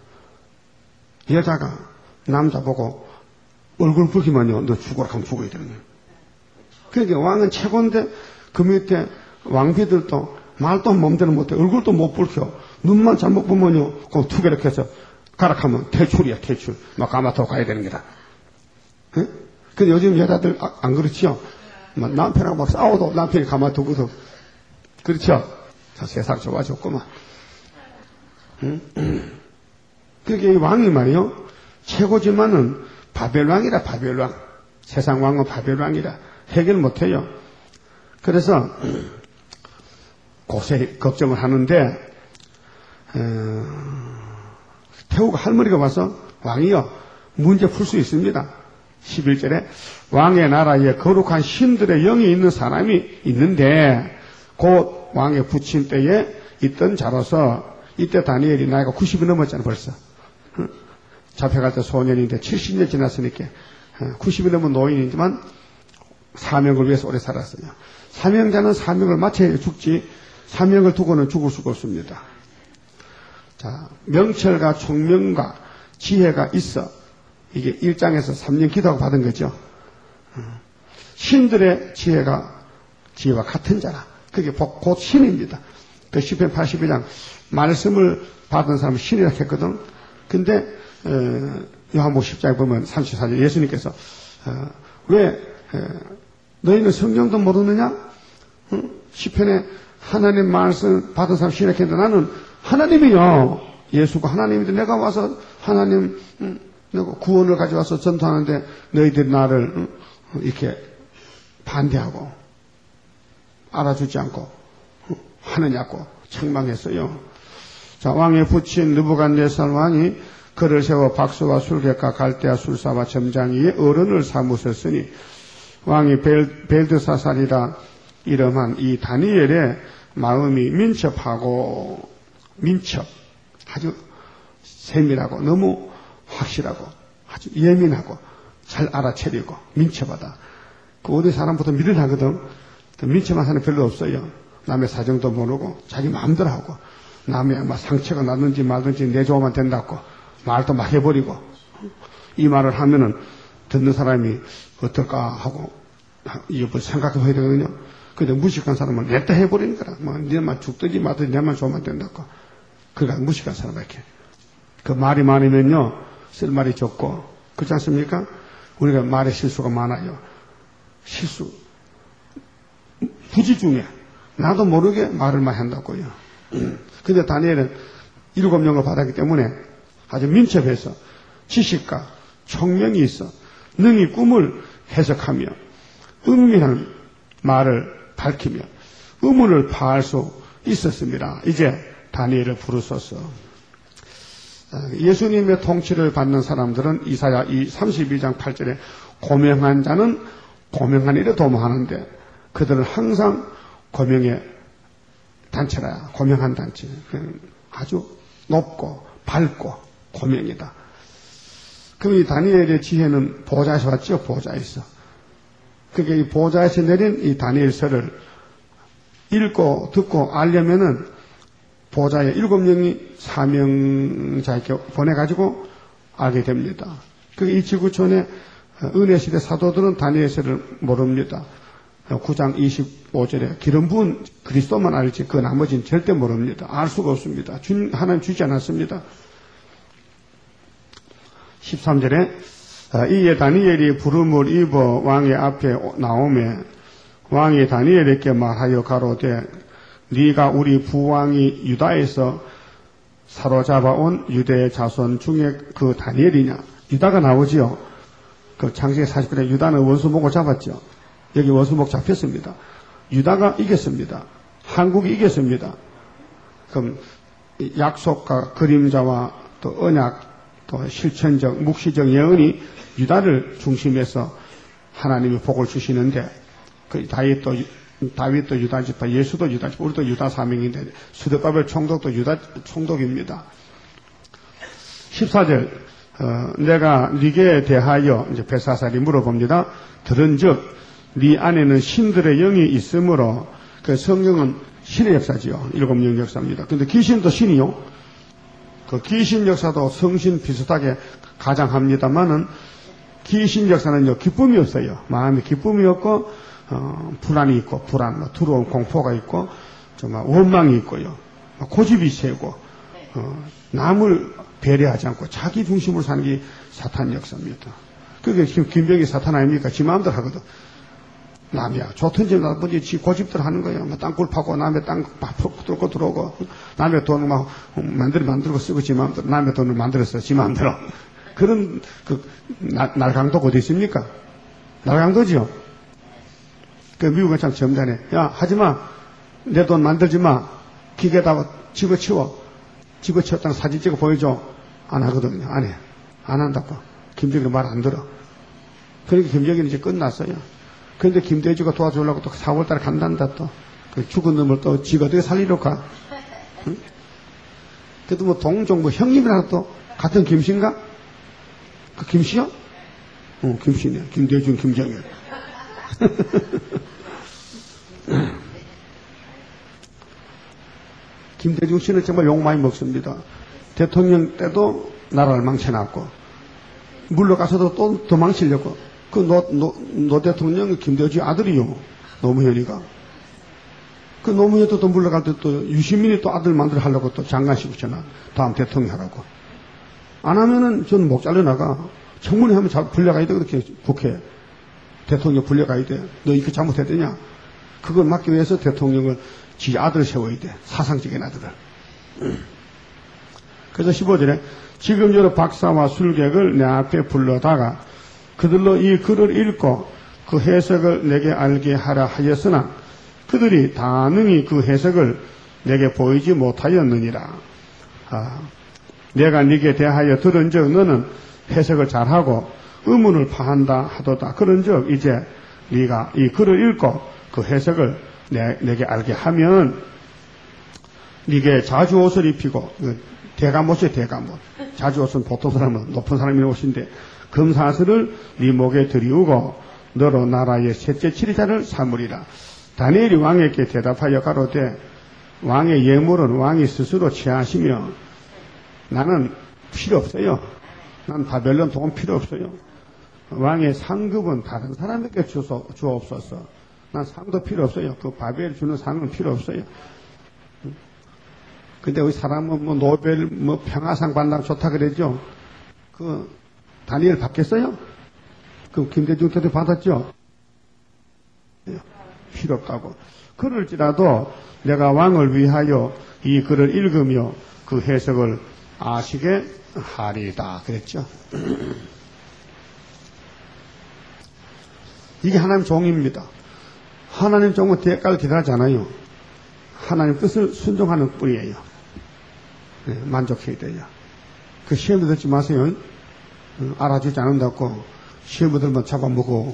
S1: 여자가 남자 보고 얼굴 붉히면요, 너 죽어라 하면 죽어야 되는 거예요. 그러니까 왕은 최고인데 그 밑에 왕비들도 말도 마음대로 못해. 얼굴도 못 붉혀. 눈만 잘못 보면요, 그 투기를 해서 가락하면 퇴출이야, 퇴출. 막 가마토 가야 되는 거다. 응? 근데 요즘 여자들 아, 안 그렇지요? 막 남편하고 막 싸워도 남편이 가만두고도 그렇죠? 자, 세상 좋아졌구만. 응? 그게 왕이 말이요 최고지만은 바벨왕이라 바벨왕. 세상 왕은 바벨왕이라 해결 못해요. 그래서 고세 걱정을 하는데 어, 태우가 할머니가 와서 왕이요 문제 풀 수 있습니다. 십일 절에 왕의 나라에 거룩한 신들의 영이 있는 사람이 있는데 곧 왕의 부친 때에 있던 자로서 이때 다니엘이 나이가 구십이 넘었잖아 벌써. 잡혀갈 때 소년인데 칠십 년 지났으니까 구십이 넘은 노인이지만 사명을 위해서 오래 살았어요. 사명자는 사명을 마쳐야 죽지 사명을 두고는 죽을 수가 없습니다. 자, 명철과 총명과 지혜가 있어. 이게 일 장에서 삼 년 기도하고 받은 거죠. 신들의 지혜가 지혜와 같은 자라. 그게 곧 신입니다. 그 시편 팔십이 장 말씀을 받은 사람은 신이라 했거든. 근데 어, 요한복음 십 장에 보면 삼십사 절 예수님께서 어, 왜 어, 너희는 성경도 모르느냐? 어? 시편에 하나님 말씀 받은 사람 신이라 했는데 나는 하나님이요. 예수가 하나님인데 내가 와서 하나님 음, 내가 구원을 가져와서 전도하는데 너희들이 나를 음, 이렇게 반대하고 알아주지 않고 음, 하느냐고 책망했어요. 자, 왕의 부친 느부갓네살 왕이 그를 세워 박수와 술객과 갈대아 술사와 점장이의 어른을 삼으셨으니 왕이 벨, 벨드사살이라 이름한 이 다니엘의 마음이 민첩하고 민첩 아주 세밀하고 너무 확실하고 아주 예민하고 잘 알아채리고 민첩하다. 그 어디 사람보다 미련하거든. 민첩한 사람이 별로 없어요. 남의 사정도 모르고 자기 마음대로 하고 남의 막 상처가 나든지 말든지 내 좋으면 된다고 말도 막 해버리고 이 말을 하면은 듣는 사람이 어떨까 하고 이거 생각해봐야 되거든요. 근데 무식한 사람은 냈다 해버리는 거라. 뭐 내만 죽든지 말든지 내만 좋으면 된다고. 그러니까 무식한 사람 이렇게 그 말이 많으면요 쓸 말이 적고 그렇지 않습니까? 우리가 말에 실수가 많아요. 실수 부지 중에 나도 모르게 말을 많이 한다고요. 근데 다니엘은 일곱 명을 받았기 때문에 아주 민첩해서 지식과 총명이 있어 능히 꿈을 해석하며 은밀한 말을 밝히며 의문을 파할 수 있었습니다. 이제 다니엘을 부르소서. 예수님의 통치를 받는 사람들은 이사야 삼십이 장 팔 절에 고명한 자는 고명한 일에 도모하는데 그들은 항상 고명의 단체라. 고명한 단체. 아주 높고 밝고 고명이다. 그럼 이 다니엘의 지혜는 보좌에서 왔죠. 보좌에서. 그게 이 보좌에서 내린 이 다니엘서를 읽고 듣고 알려면은 보좌에 일곱 명이 사명자에게 보내가지고 알게 됩니다. 그게 이 지구촌의 은혜시대 사도들은 다니엘서를 모릅니다. 구 장 이십오 절에 기름 부은 그리스도만 알지 그 나머지는 절대 모릅니다. 알 수가 없습니다. 주님 하나님 주지 않았습니다. 십삼 절에 이에 다니엘이 부름을 입어 왕의 앞에 나오매 왕이 다니엘에게 말하여 가로되 네가 우리 부왕이 유다에서 사로잡아온 유대의 자손 중에 그 다니엘이냐. 유다가 나오지요. 그 창세기 사십 절에 유다는 원수목을 잡았죠. 여기 원수목 잡혔습니다. 유다가 이겼습니다. 한국이 이겼습니다. 그럼 약속과 그림자와 또 언약 또 실천적 묵시적 예언이 유다를 중심해서 하나님이 복을 주시는데 그 다윗도 다윗도 유다 지파, 예수도 유다 지파, 우리도 유다 사명인데 수르바벨 총독도 유다 총독입니다. 십사 절 어, 내가 네게 대하여 이제 벨사살이 물어봅니다. 들은즉 네 안에는 신들의 영이 있으므로 그 성령은 신의 역사지요. 일곱 명 역사입니다. 근데 귀신도 신이요. 그 귀신 역사도 성신 비슷하게 가장합니다만은 귀신 역사는요 기쁨이 없어요. 마음에 기쁨이 없고 어, 불안이 있고 불안, 뭐, 두려운 공포가 있고 정말 원망이 있고요. 고집이 세고 어, 남을 배려하지 않고 자기 중심으로 사는 게 사탄 역사입니다. 그게 지금 김병희 사탄 아닙니까? 지 마음대로 하거든. 남이야 좋든지 나쁜지 지 고집대로 하는 거예요. 뭐 땅굴 파고 남의 땅 뚫고 들어오고 남의 돈을 막 만들어 만들고 쓰고 지 마음대로 남의 돈을 만들었어 지 마음대로. 그런 그 날강도가 어디 있습니까? 날강도지요. 그 미국은 참 점잖해. 야 하지마. 내 돈 만들지 마. 기계에다가 집어치워. 집어치웠다는 사진 찍어 보여줘. 안 하거든요. 안 해. 안 한다고. 김정일이 말 안 들어. 그러니까 김정일은 이제 끝났어요. 그런데 김대주가 도와주려고 또 사월 달에 간단다 또. 그 죽은 놈을 또 지가 어떻게 살리러 가. 응? 그래도 뭐 동종 뭐 형님이랑 또 같은 김씨인가? 그 김씨요? 어, 김씨네. 김대중, 김정일. 김대중 씨는 정말 욕 많이 먹습니다. 대통령 때도 나라를 망쳐놨고, 물러가서도 또 도망치려고. 그 노, 노, 노 대통령 김대중 아들이요. 노무현이가. 그 노무현도 또 물러갈 때 또 유시민이 또 아들 만들어 하려고 또 장관식 붙여놔. 다음 대통령 하라고. 안 하면은 저는 목 잘려나가. 청문회 하면 잘 불려가야 돼. 그렇게 국회. 대통령 불려가야 돼. 너 이렇게 잘못했더냐? 그걸 막기 위해서 대통령을 지 아들 세워야 돼. 사상적인 아들을. 그래서 십오 절에 지금 여러 박사와 술객을 내 앞에 불러다가 그들로 이 글을 읽고 그 해석을 내게 알게 하라 하였으나 그들이 다 능히 그 해석을 내게 보이지 못하였느니라. 아, 내가 네게 대하여 들은 적 너는 해석을 잘하고 의문을 파한다 하도다. 그런 적 이제 네가 이 글을 읽고 그 해석을 내, 내게 알게 하면 네게 자주 옷을 입히고 대감옷이에요. 대감옷. 자주 옷은 보통 사람은 높은 사람이 옷인데 금사슬을 네 목에 들이우고 너로 나라의 셋째 치리자를 삼으리라. 다니엘이 왕에게 대답하여 가로되 왕의 예물은 왕이 스스로 취하시며 나는 필요 없어요. 난 바벨론 돈 필요 없어요. 왕의 상급은 다른 사람에게 주소, 주옵소서. 난 상도 필요 없어요. 그 바벨 주는 상은 필요 없어요. 근데 우리 사람은 뭐 노벨 뭐 평화상 받는다고 좋다 그랬죠. 그 다니엘 받겠어요? 그 김대중 때도 받았죠. 필요 없다고. 그럴지라도 내가 왕을 위하여 이 글을 읽으며 그 해석을 아시게 하리다 그랬죠. 이게 하나님 종입니다. 하나님 종은 대가를 기다리지 않아요. 하나님 뜻을 순종하는 뿐이에요. 네, 만족해야 돼요. 그 시험에 들지 마세요. 어, 알아주지 않는다고 시험에 들면 잡아먹어.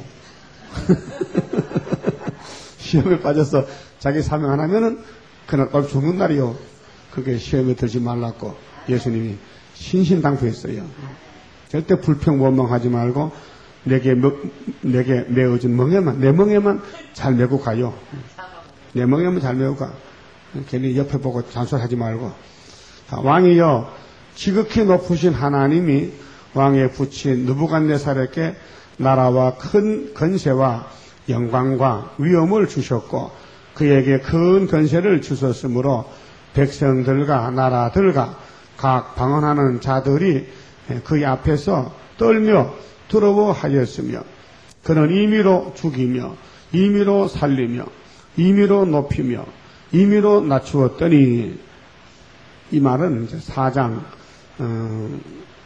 S1: 시험에 빠져서 자기 사명 안 하면은 그날 바로 죽는 날이요. 그게 시험에 들지 말라고 예수님이 신신당부했어요. 절대 불평 원망하지 말고 내게 내게 메어진 멍에만 내 멍에만 잘 메고 가요. 내 멍에만 잘 메고 가. 괜히 옆에 보고 잔소리하지 말고. 자, 왕이여 지극히 높으신 하나님이 왕에 붙인 느부갓네살에게 나라와 큰 건세와 영광과 위엄을 주셨고 그에게 큰 건세를 주셨으므로 백성들과 나라들과 각 방언하는 자들이 그의 앞에서 떨며 두려워하였으며 그는 임의로 죽이며 임의로 살리며 임의로 높이며 임의로 낮추었더니 이 말은 이제 사 장 어,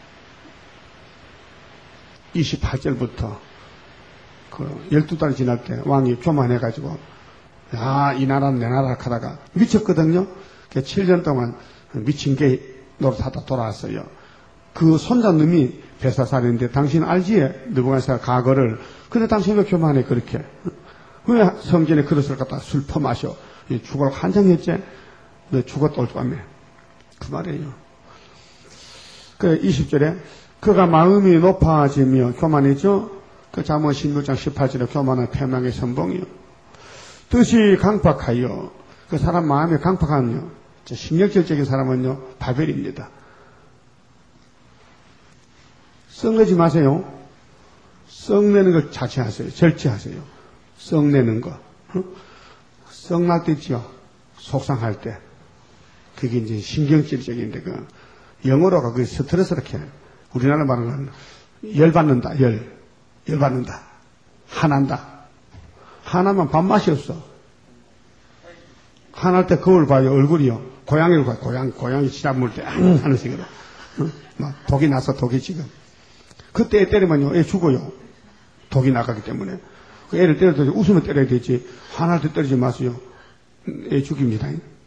S1: 이십팔 절부터 그 열두 달 지날 때 왕이 교만해가지고 야, 이 나라는 내 나라 하다가 미쳤거든요. 칠 년 동안 미친 게 노릇하다 돌아왔어요. 그 손자놈이 벨사살인데 당신 알지? 느부갓네살 과거를. 근데 당신 왜 교만해 그렇게? 왜 성전에 그릇을 갖다 술 퍼마셔? 죽으라고 한장했지? 너 죽었다 올 밤에. 그 말이에요. 그 이십 절에 그가 마음이 높아지며 교만이죠. 그 잠언 십육 장 십팔 절에 교만은 패망의 선봉이요. 뜻이 강팍하여 그 사람 마음이 강팍하면요. 신경질적인 사람은요. 바벨입니다. 썩내지 마세요. 썩내는 걸 자제하세요. 절제하세요. 썩내는 거. 썩날 때 있죠. 속상할 때. 그게 이제 신경질적인데 그 영어로가 그 스트레스를 이렇게 우리나라 말은 열받는다. 열. 열받는다. 화난다. 화나면 밥맛이 없어. 화날 때 거울 봐요. 얼굴이요. 고양이를 봐요. 고양, 고양이 치다 물 때 하는 식으로. 응? 막 독이 나서 독이 지금. 그때 애 때리면요. 애 죽어요. 독이 나가기 때문에. 그 애를 때려도 웃으면 때려야 되지. 화날 때 때리지 마세요. 애 죽입니다.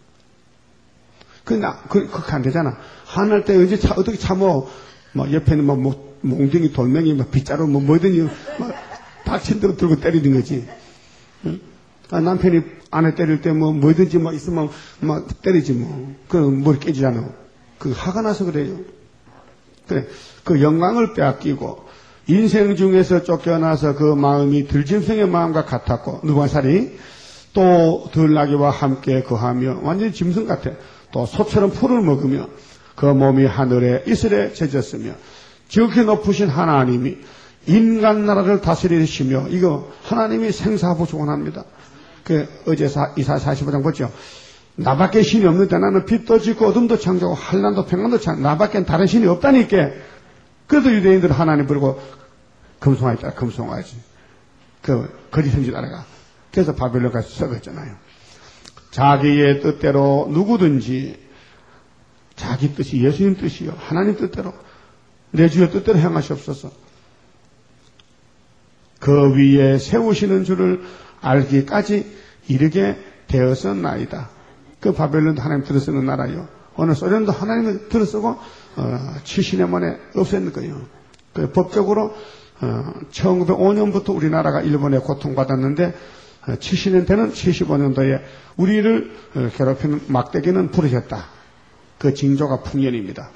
S1: 그, 나, 그, 그렇게 안 되잖아. 화날 때 언제 차, 어떻게 참어. 막 옆에는 뭐, 뭐 몽둥이, 돌멩이, 뭐 빗자루, 뭐 뭐든지, 막 닥친 대로 들고 때리는 거지. 응? 아, 남편이 아내 때릴 때 뭐 뭐든지 막 있으면 막 때리지 뭐. 그 머리 깨지잖아. 그 화가 나서 그래요. 그래. 그 영광을 빼앗기고 인생 중에서 쫓겨나서 그 마음이 들짐승의 마음과 같았고 느부갓네살이 또 들나귀와 함께 거하며 완전히 짐승 같아. 또 소처럼 풀을 먹으며 그 몸이 하늘에 이슬에 젖었으며 지극히 높으신 하나님이 인간 나라를 다스리시며, 이거 하나님이 생사부조원합니다. 그 어제 이사야 사십오 장 보죠. 나밖에 신이 없는데 나는 빛도 짓고 어둠도 창조하고 한란도 평안도 창조, 나밖에 다른 신이 없다니까. 그래도 유대인들은 하나님 부르고 금송아지다 금송아지, 그 거짓 선지 따라가. 그래서 바벨론까지 썩었잖아요. 자기의 뜻대로 누구든지 자기 뜻이 예수님 뜻이요 하나님 뜻대로 내 주의 뜻대로 행하시옵소서. 그 위에 세우시는 줄을 알기까지 이르게 되었었나이다. 그 바벨론도 하나님 들어쓰는 나라요. 어느 소련도 하나님을 들어쓰고 어, 칠십 년 만에 없앤 거예요. 그 법적으로 어, 천구백오 년부터 우리나라가 일본에 고통받았는데 어, 칠십 년 되는 칠십오 년도에 우리를 어, 괴롭히는 막대기는 부르셨다. 그 징조가 풍년입니다.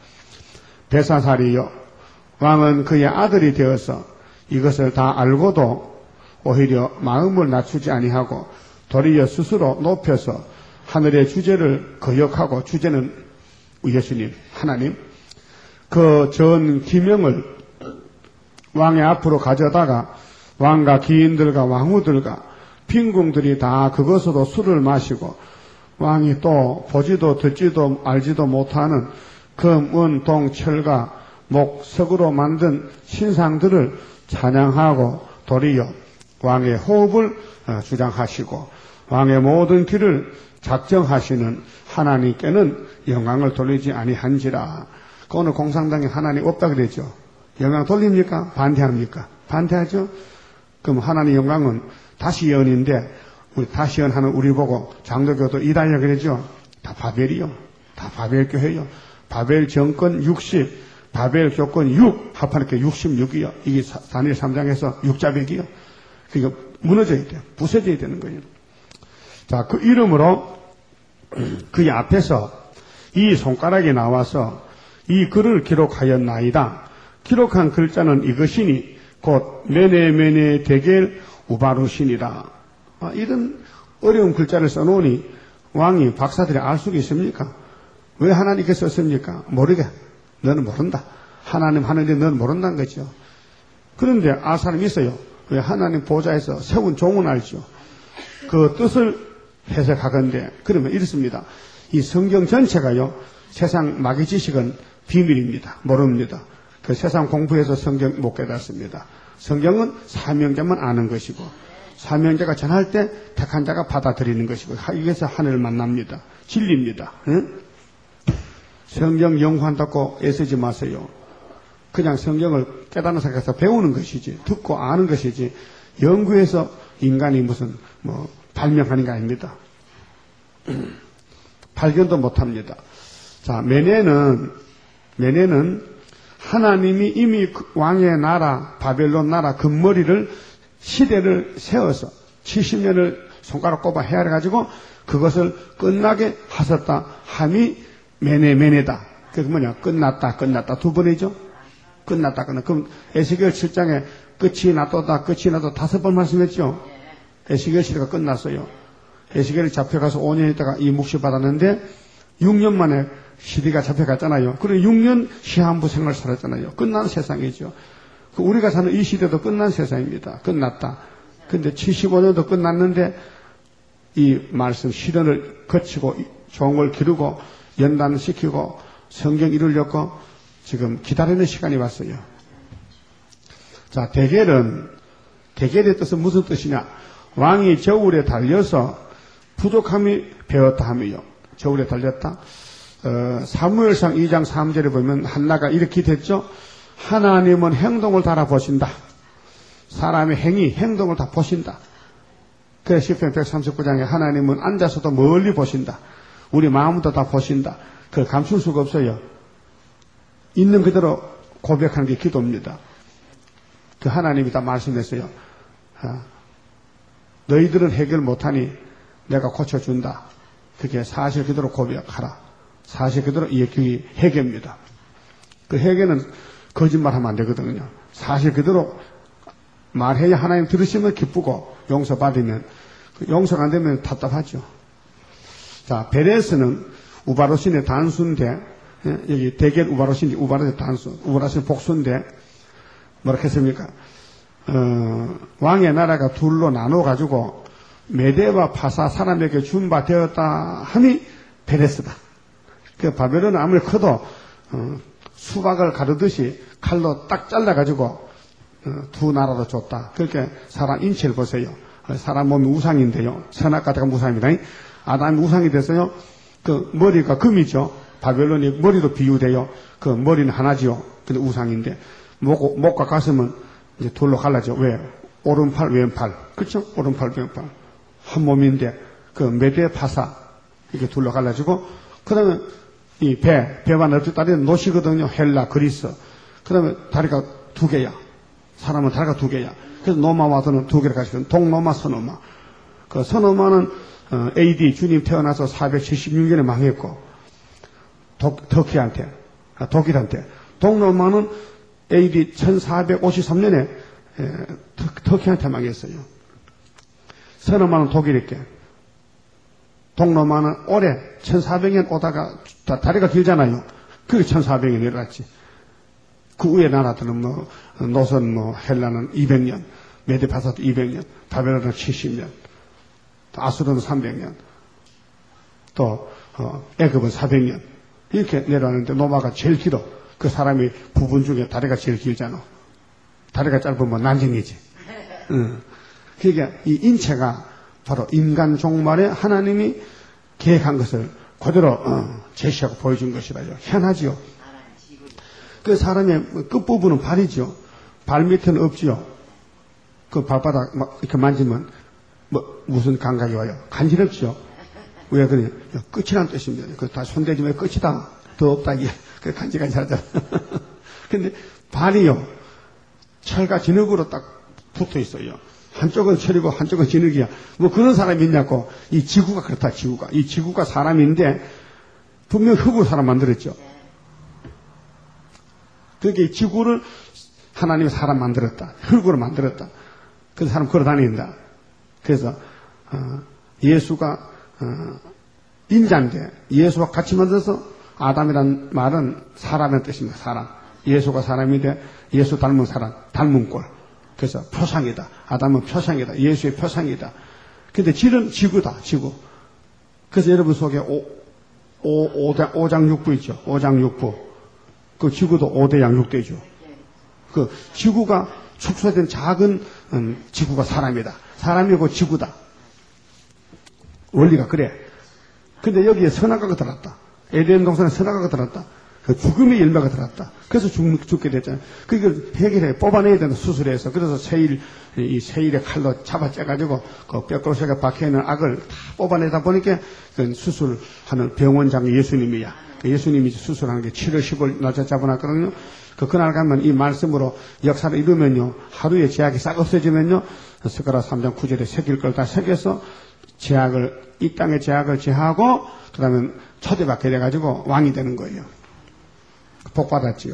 S1: 벨사살이요, 왕은 그의 아들이 되어서 이것을 다 알고도 오히려 마음을 낮추지 아니하고 도리어 스스로 높여서 하늘의 주제를 거역하고, 주제는 예수님 하나님, 그 전 기명을 왕의 앞으로 가져다가 왕과 기인들과 왕후들과 빈궁들이 다 그것으로 술을 마시고, 왕이 또 보지도 듣지도 알지도 못하는 금, 은, 동, 철과 목, 석으로 만든 신상들을 찬양하고 도리어 왕의 호흡을 주장하시고 왕의 모든 길을 작정하시는 하나님께는 영광을 돌리지 아니한지라. 그 오늘 공산당에 하나님 없다 그랬죠. 영광 돌립니까? 반대합니까? 반대하죠. 그럼 하나님 영광은 다시 예언인데, 우리 다시 예언하는 우리 보고 장로교도 이단이라 그러죠. 다 바벨이요. 다 바벨 교회요. 바벨 정권 육십, 바벨 교권 육, 합하니까 육십육이요. 이게 다니엘 삼 장에서 육자백이요. 그러니까 무너져야 돼요. 부서져야 되는 거예요. 자, 그 이름으로 그 앞에서 이 손가락이 나와서 이 글을 기록하였나이다. 기록한 글자는 이것이니 곧 메네메네 데겔 우바루신이라. 아, 이런 어려운 글자를 써놓으니 왕이 박사들이 알 수가 있습니까? 왜 하나님께 썼습니까? 모르게. 너는 모른다. 하나님 하는데 너는 모른다는 거죠. 그런데 알 사람이 있어요. 왜? 하나님 보좌에서 세운 종은 알죠. 그 뜻을 해석하건대 그러면 이렇습니다. 이 성경 전체가요, 세상 마귀 지식은 비밀입니다. 모릅니다. 그 세상 공부해서 성경 못 깨닫습니다. 성경은 사명자만 아는 것이고, 사명자가 전할 때 택한 자가 받아들이는 것이고, 이게서 하늘을 만납니다. 진리입니다. 응? 성경 연구한다고 애쓰지 마세요. 그냥 성경을 깨닫는 생각에서 배우는 것이지, 듣고 아는 것이지, 연구해서 인간이 무슨 뭐 발명하는 게 아닙니다. 발견도 못합니다. 자, 메네는 메네는 하나님이 이미 왕의 나라 바벨론 나라 금머리를 시대를 세워서 칠십 년을 손가락 꼽아 헤아려 가지고 그것을 끝나게 하셨다 함이 메네 메네다. 그게 뭐냐? 끝났다 끝났다 두 번이죠. 끝났다 끝났다. 그럼 에스겔 칠 장에 끝이 났도다 끝이 났다 다섯 번 말씀했죠. 에스겔 시대가 끝났어요. 에스겔이 잡혀가서 오 년 있다가 이 묵시 받았는데 육 년 만에 시대가 잡혀갔잖아요. 그리고 육 년 시한부 생활 살았잖아요. 끝난 세상이죠. 우리가 사는 이 시대도 끝난 세상입니다. 끝났다. 근데 칠십오 년도 끝났는데 이 말씀 실현을 거치고 종을 기르고 연단시키고 성경 이루려고 지금 기다리는 시간이 왔어요. 자, 데겔은 데겔의 뜻은 무슨 뜻이냐? 왕이 저울에 달려서 부족함이 배웠다 하며요. 저울에 달렸다. 어, 사무엘상 이 장 삼 절에 보면 한나가 이렇게 됐죠. 하나님은 행동을 다 보신다. 사람의 행위, 행동을 다 보신다. 그래서 시편 백삼십구 장에 하나님은 앉아서도 멀리 보신다. 우리 마음도 다 보신다. 그걸 감출 수가 없어요. 있는 그대로 고백하는 게 기도입니다. 그 하나님이 다 말씀했어요. 아, 너희들은 해결 못하니 내가 고쳐준다. 그게 사실 그대로 고백하라. 사실 그대로 이게 해결입니다. 그 해결은 거짓말하면 안 되거든요. 사실 그대로 말해야 하나님 들으시면 기쁘고 용서받으면, 용서가 안 되면 답답하죠. 자, 베레스는 우바로신의 단수인데 예, 여기 대결 우바로신지 우바로시 단수, 우바로시 복수인데 뭐라 했습니까? 어, 왕의 나라가 둘로 나눠 가지고 메대와 파사 사람에게 준바되었다 하니 베레스다. 그 바벨론은 아무리 커도 어, 수박을 가르듯이 칼로 딱 잘라가지고 어, 두 나라로 줬다. 그렇게 사람 인체를 보세요. 사람 몸이 우상인데요. 선악과가 우상입니다. 아담이 우상이 됐어요. 그 머리가 금이죠. 바벨론이 머리로 비유돼요. 그 머리는 하나지요. 근데 우상인데 목, 목과 가슴은 이제 둘로 갈라져. 왜? 오른팔, 왼팔. 그렇죠? 오른팔, 왼팔. 한 몸인데 그 메대 파사 이렇게 둘로 갈라지고 그다음에 이 배, 배와 넓적 다리는 노시거든요. 헬라, 그리스. 그다음에 다리가 두 개야. 사람은 다리가 두 개야. 그래서 노마와도는 두 개를 가지고 동노마, 서노마. 그 서노마는 어, 에이디 주님 태어나서 사백칠십육 년에 망했고 독, 터키한테, 아, 독일한테. 동노마는 에이디 천사백오십삼 년에 에, 터, 터키한테 망했어요. 서노마는 독일에게. 동로마는 올해 천사백 년 오다가 다리가 길잖아요. 그게 천사백 년 내려갔지. 그 위에 나라들은 뭐 노선 뭐 헬라는 이백 년, 메데파사도 이백 년, 바벨론은 칠십 년, 또 아수르는 삼백 년, 또 어, 애굽은 사백 년 이렇게 내려왔는데 노마가 제일 길어. 그 사람이 부분 중에 다리가 제일 길잖아. 다리가 짧으면 난징이지. 응. 그러니까 이 인체가 바로 인간 종말에 하나님이 계획한 것을 그대로 어, 제시하고 보여준 것이라요. 희한하지요. 그 사람의 끝부분은 발이죠. 발 밑에는 없지요. 그 발바닥 막 이렇게 만지면 뭐 무슨 감각이 와요? 간지럽지요. 왜 그래? 끝이란 뜻입니다. 그 다 손대지면 끝이다. 더 없다 이게. 그 간지간지하잖아. 근데 발이요. 철과 진흙으로 딱 붙어 있어요. 한쪽은 철이고 한쪽은 진흙이야. 뭐 그런 사람이 있냐고. 이 지구가 그렇다, 지구가. 이 지구가 사람인데 분명 흙으로 사람 만들었죠. 그게 지구를 하나님이 사람 만들었다. 흙으로 만들었다. 그래서 사람 걸어 다닌다. 그래서 어, 예수가 어, 인자인데 예수와 같이 만들어서 아담이란 말은 사람의 뜻입니다. 사람. 예수가 사람인데 예수 닮은 사람, 닮은 꼴. 그래서 표상이다. 아담은 표상이다. 예수의 표상이다. 근데 질은 지구다. 지구. 그래서 여러분 속에 오, 오, 오장, 오장육부 있죠. 오장육부. 그 지구도 오대양육대죠. 그 지구가 축소된 작은 음, 지구가 사람이다. 사람이고 지구다. 원리가 그래. 근데 여기에 선악과가 들었다. 에덴 동산에 선악과가 들었다. 그 죽음의 열매가 들었다. 그래서 죽, 죽게 됐잖아요. 그걸 해결해, 뽑아내야 된다, 수술해서. 그래서 세일, 이 세일의 칼로 잡아 째가지고, 그 뼈골속에 박혀있는 악을 다 뽑아내다 보니까, 그 수술하는 병원장이 예수님이야. 그 예수님이 수술하는 게 칠월 십일 날짜 잡아놨거든요. 그, 그날 가면 이 말씀으로 역사를 이루면요, 하루에 제약이 싹 없어지면요, 스가랴 삼 장 구 절에 새길 걸 다 새겨서, 제약을, 이 땅의 제약을 제하고, 그 다음에 초대받게 돼가지고 왕이 되는 거예요. 복 받았지요.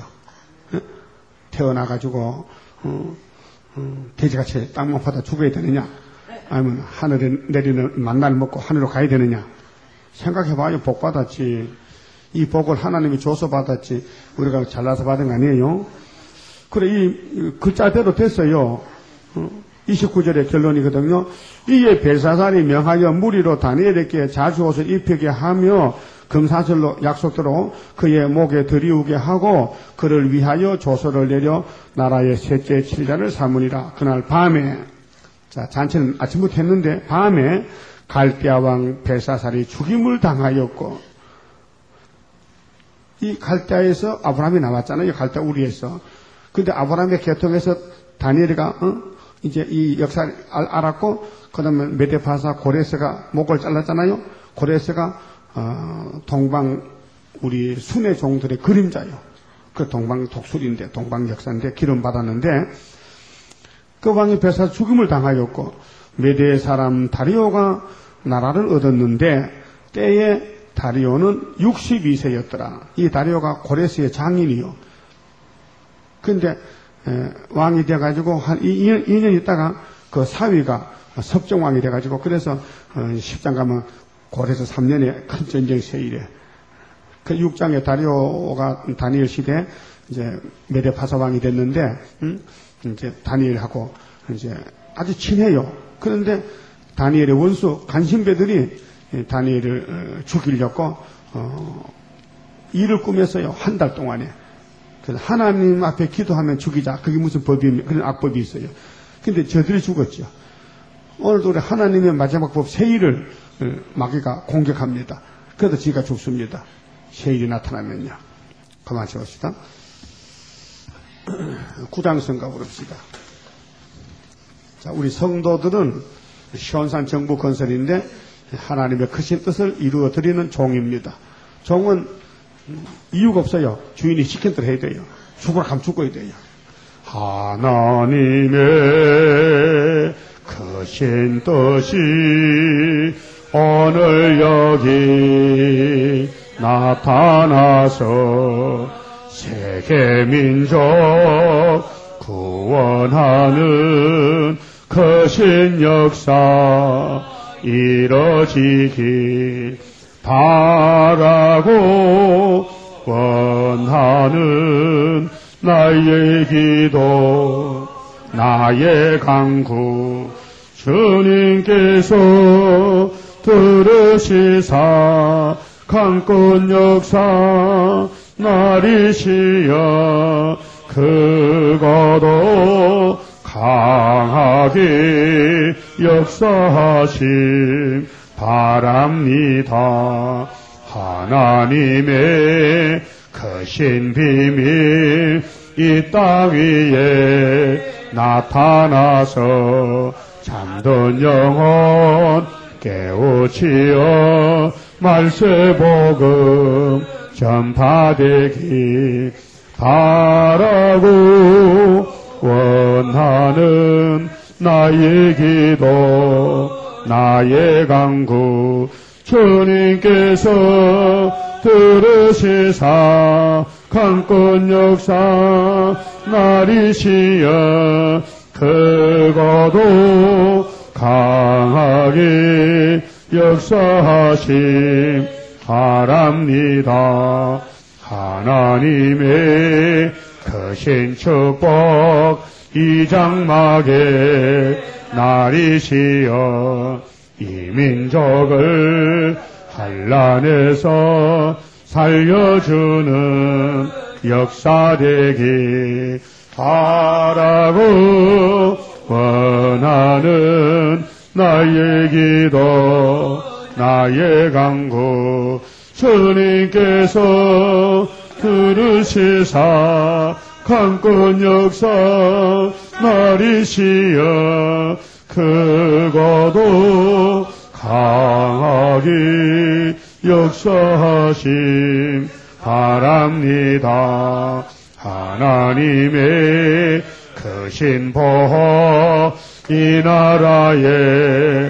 S1: 태어나가지고 어, 어, 돼지같이 땅만 파다 죽어야 되느냐? 아니면 하늘에 내리는 만나를 먹고 하늘로 가야 되느냐? 생각해봐요. 복 받았지. 이 복을 하나님이 줘서 받았지. 우리가 잘나서 받은 거 아니에요? 그래, 이 글자대로 됐어요. 어, 이십구 절의 결론이거든요. 이에 벨사살이 명하여 무리로 다니엘에게 자주 옷을 입히게 하며 금사슬로 약속대로 그의 목에 들이우게 하고 그를 위하여 조서를 내려 나라의 셋째 칠자를 삼으니라. 그날 밤에, 자, 잔치는 아침부터 했는데 밤에 갈대아 왕 벨사살이 죽임을 당하였고, 이 갈대아에서 아브라함이 나왔잖아요. 갈대아 우리에서. 근데 아브라함의 계통에서 다니엘이가 어? 이제 이 역사를 알았고, 그 다음에 메데파사 고레스가 목을 잘랐잖아요. 고레스가 어, 동방 우리 순의 종들의 그림자요. 그 동방 독수리인데 동방 역사인데 기름 받았는데 그 왕이 벨사살 죽임을 당하였고 메대 사람 다리오가 나라를 얻었는데 때에 다리오는 육십이 세였더라. 이 다리오가 고레스의 장인이요. 근데 에, 왕이 돼가지고 한 이 년 있다가 그 사위가 섭정왕이 돼가지고 그래서 어, 십 장 가면 고레스 삼 년에 큰 전쟁 세일에 그 육 장의 다리오가 다니엘 시대 이제 메데파사왕이 됐는데, 음? 이제 다니엘하고 이제 아주 친해요. 그런데 다니엘의 원수 간신배들이 다니엘을 죽이려고 어, 일을 꾸몄어요. 한 달 동안에. 그래서 하나님 앞에 기도하면 죽이자. 그게 무슨 법이, 그런 악법이 있어요. 근데 저들이 죽었죠. 오늘도 우리 하나님의 마지막 법 세일을 마귀가 공격합니다. 그래도 지가 죽습니다. 세일이 나타나면요. 가만히 봅시다. 구장성가 부릅시다. 자, 우리 성도들은 시온산 정부 건설인데 하나님의 크신 뜻을 이루어 드리는 종입니다. 종은 이유가 없어요. 주인이 시킨 대로 해야 돼요. 죽으라 하면 죽어야 돼요. 하나님의 크신 뜻이 오늘 여기 나타나서 세계 민족 구원하는 크신 역사 이뤄지길 바라고 원하는 나의 기도 나의 간구 주님께서 들으시사 강권 역사 나리시여 그거도 강하게 역사하심 바랍니다. 하나님의 크신 비밀 이 땅 위에 나타나서 잠든 영혼 깨우치어 말세복음 전파되기 바라고 원하는 나의 기도 나의 간구 주님께서 들으시사 강권 역사 나리시여 그거도 강하게 역사하심 바랍니다. 하나님의 크신 축복 이 장막에 나리시여 이 민족을 환난에서 살려주는 역사되기 바라고 원하는 나의 기도 나의 간구 주님께서 들으시사 강권 역사 나리시여 그거도 강하게 역사하심 바랍니다. 하나님의 크신 보호 이 나라에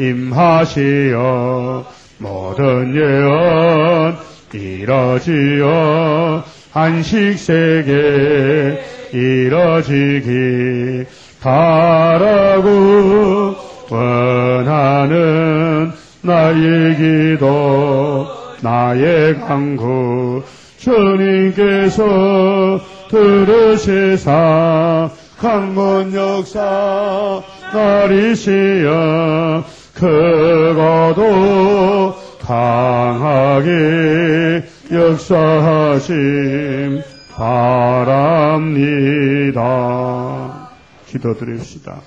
S1: 임하시어 모든 예언 이뤄지어 안식세계 이뤄지기 바라고 원하는 나의 기도 나의 간구 주님께서 들으시사 강건 역사 나리시여 그거도 강하게 역사하심 바랍니다. 기도드립시다.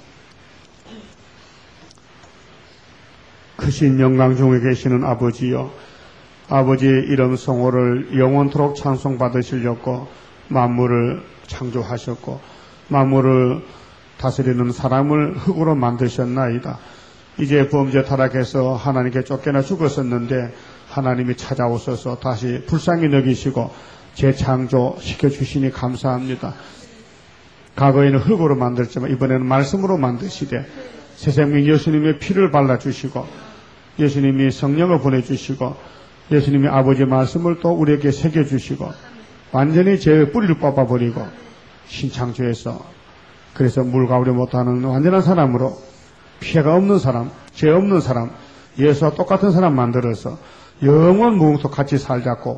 S1: 크신 영광 중에 계시는 아버지여, 아버지의 이름 성호를 영원토록 찬송받으시려고 만물을 창조하셨고 만물을 다스리는 사람을 흙으로 만드셨나이다. 이제 범죄 타락해서 하나님께 쫓겨나 죽었었는데 하나님이 찾아오셔서 다시 불쌍히 여기시고 재창조시켜주시니 감사합니다. 과거에는 흙으로 만들었지만 이번에는 말씀으로 만드시되 새 생명 예수님의 피를 발라주시고 예수님이 성령을 보내주시고 예수님이 아버지의 말씀을 또 우리에게 새겨주시고 완전히 죄의 뿌리를 뽑아버리고 신창조해서 그래서 물 가오리 못하는 완전한 사람으로 피해가 없는 사람, 죄 없는 사람, 예수와 똑같은 사람 만들어서 영원 무궁토 같이 살자고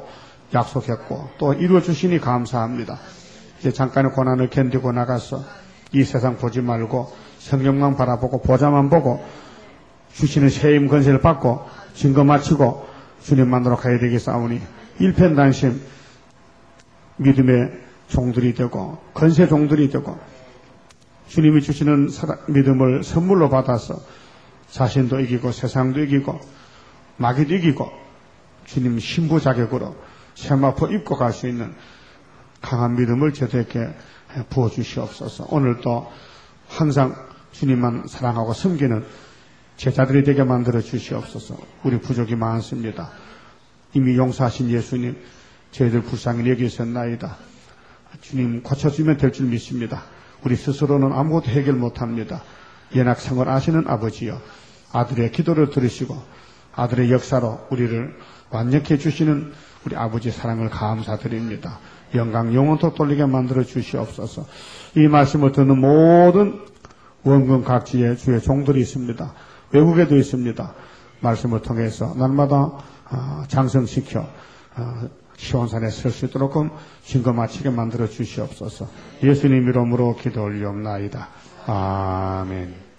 S1: 약속했고 또 이루어 주시니 감사합니다. 이제 잠깐의 고난을 견디고 나가서 이 세상 보지 말고 성령만 바라보고 보좌만 보고 주시는 세임 권세를 받고 증거 마치고 주님만으로 가야 되겠사오니 일편단심 믿음의 종들이 되고 권세 종들이 되고 주님이 주시는 사랑, 믿음을 선물로 받아서 자신도 이기고 세상도 이기고 마귀도 이기고 주님 신부 자격으로 세마포 입고 갈 수 있는 강한 믿음을 저들에게 부어주시옵소서. 오늘도 항상 주님만 사랑하고 섬기는 제자들이 되게 만들어 주시옵소서. 우리 부족이 많습니다. 이미 용서하신 예수님, 저희들 불쌍히 여기셨나이다. 주님 고쳐주면 될 줄 믿습니다. 우리 스스로는 아무것도 해결 못합니다. 연약성을 아시는 아버지여, 아들의 기도를 들으시고 아들의 역사로 우리를 완력해 주시는 우리 아버지 사랑을 감사드립니다. 영광 영원토록 돌리게 만들어 주시옵소서. 이 말씀을 듣는 모든 원근 각지에 주의 종들이 있습니다. 외국에도 있습니다. 말씀을 통해서 날마다 장성시켜 시온산에 설 수 있도록 증거 마치게 만들어 주시옵소서. 예수님 이름으로 기도 올리옵나이다. 아멘.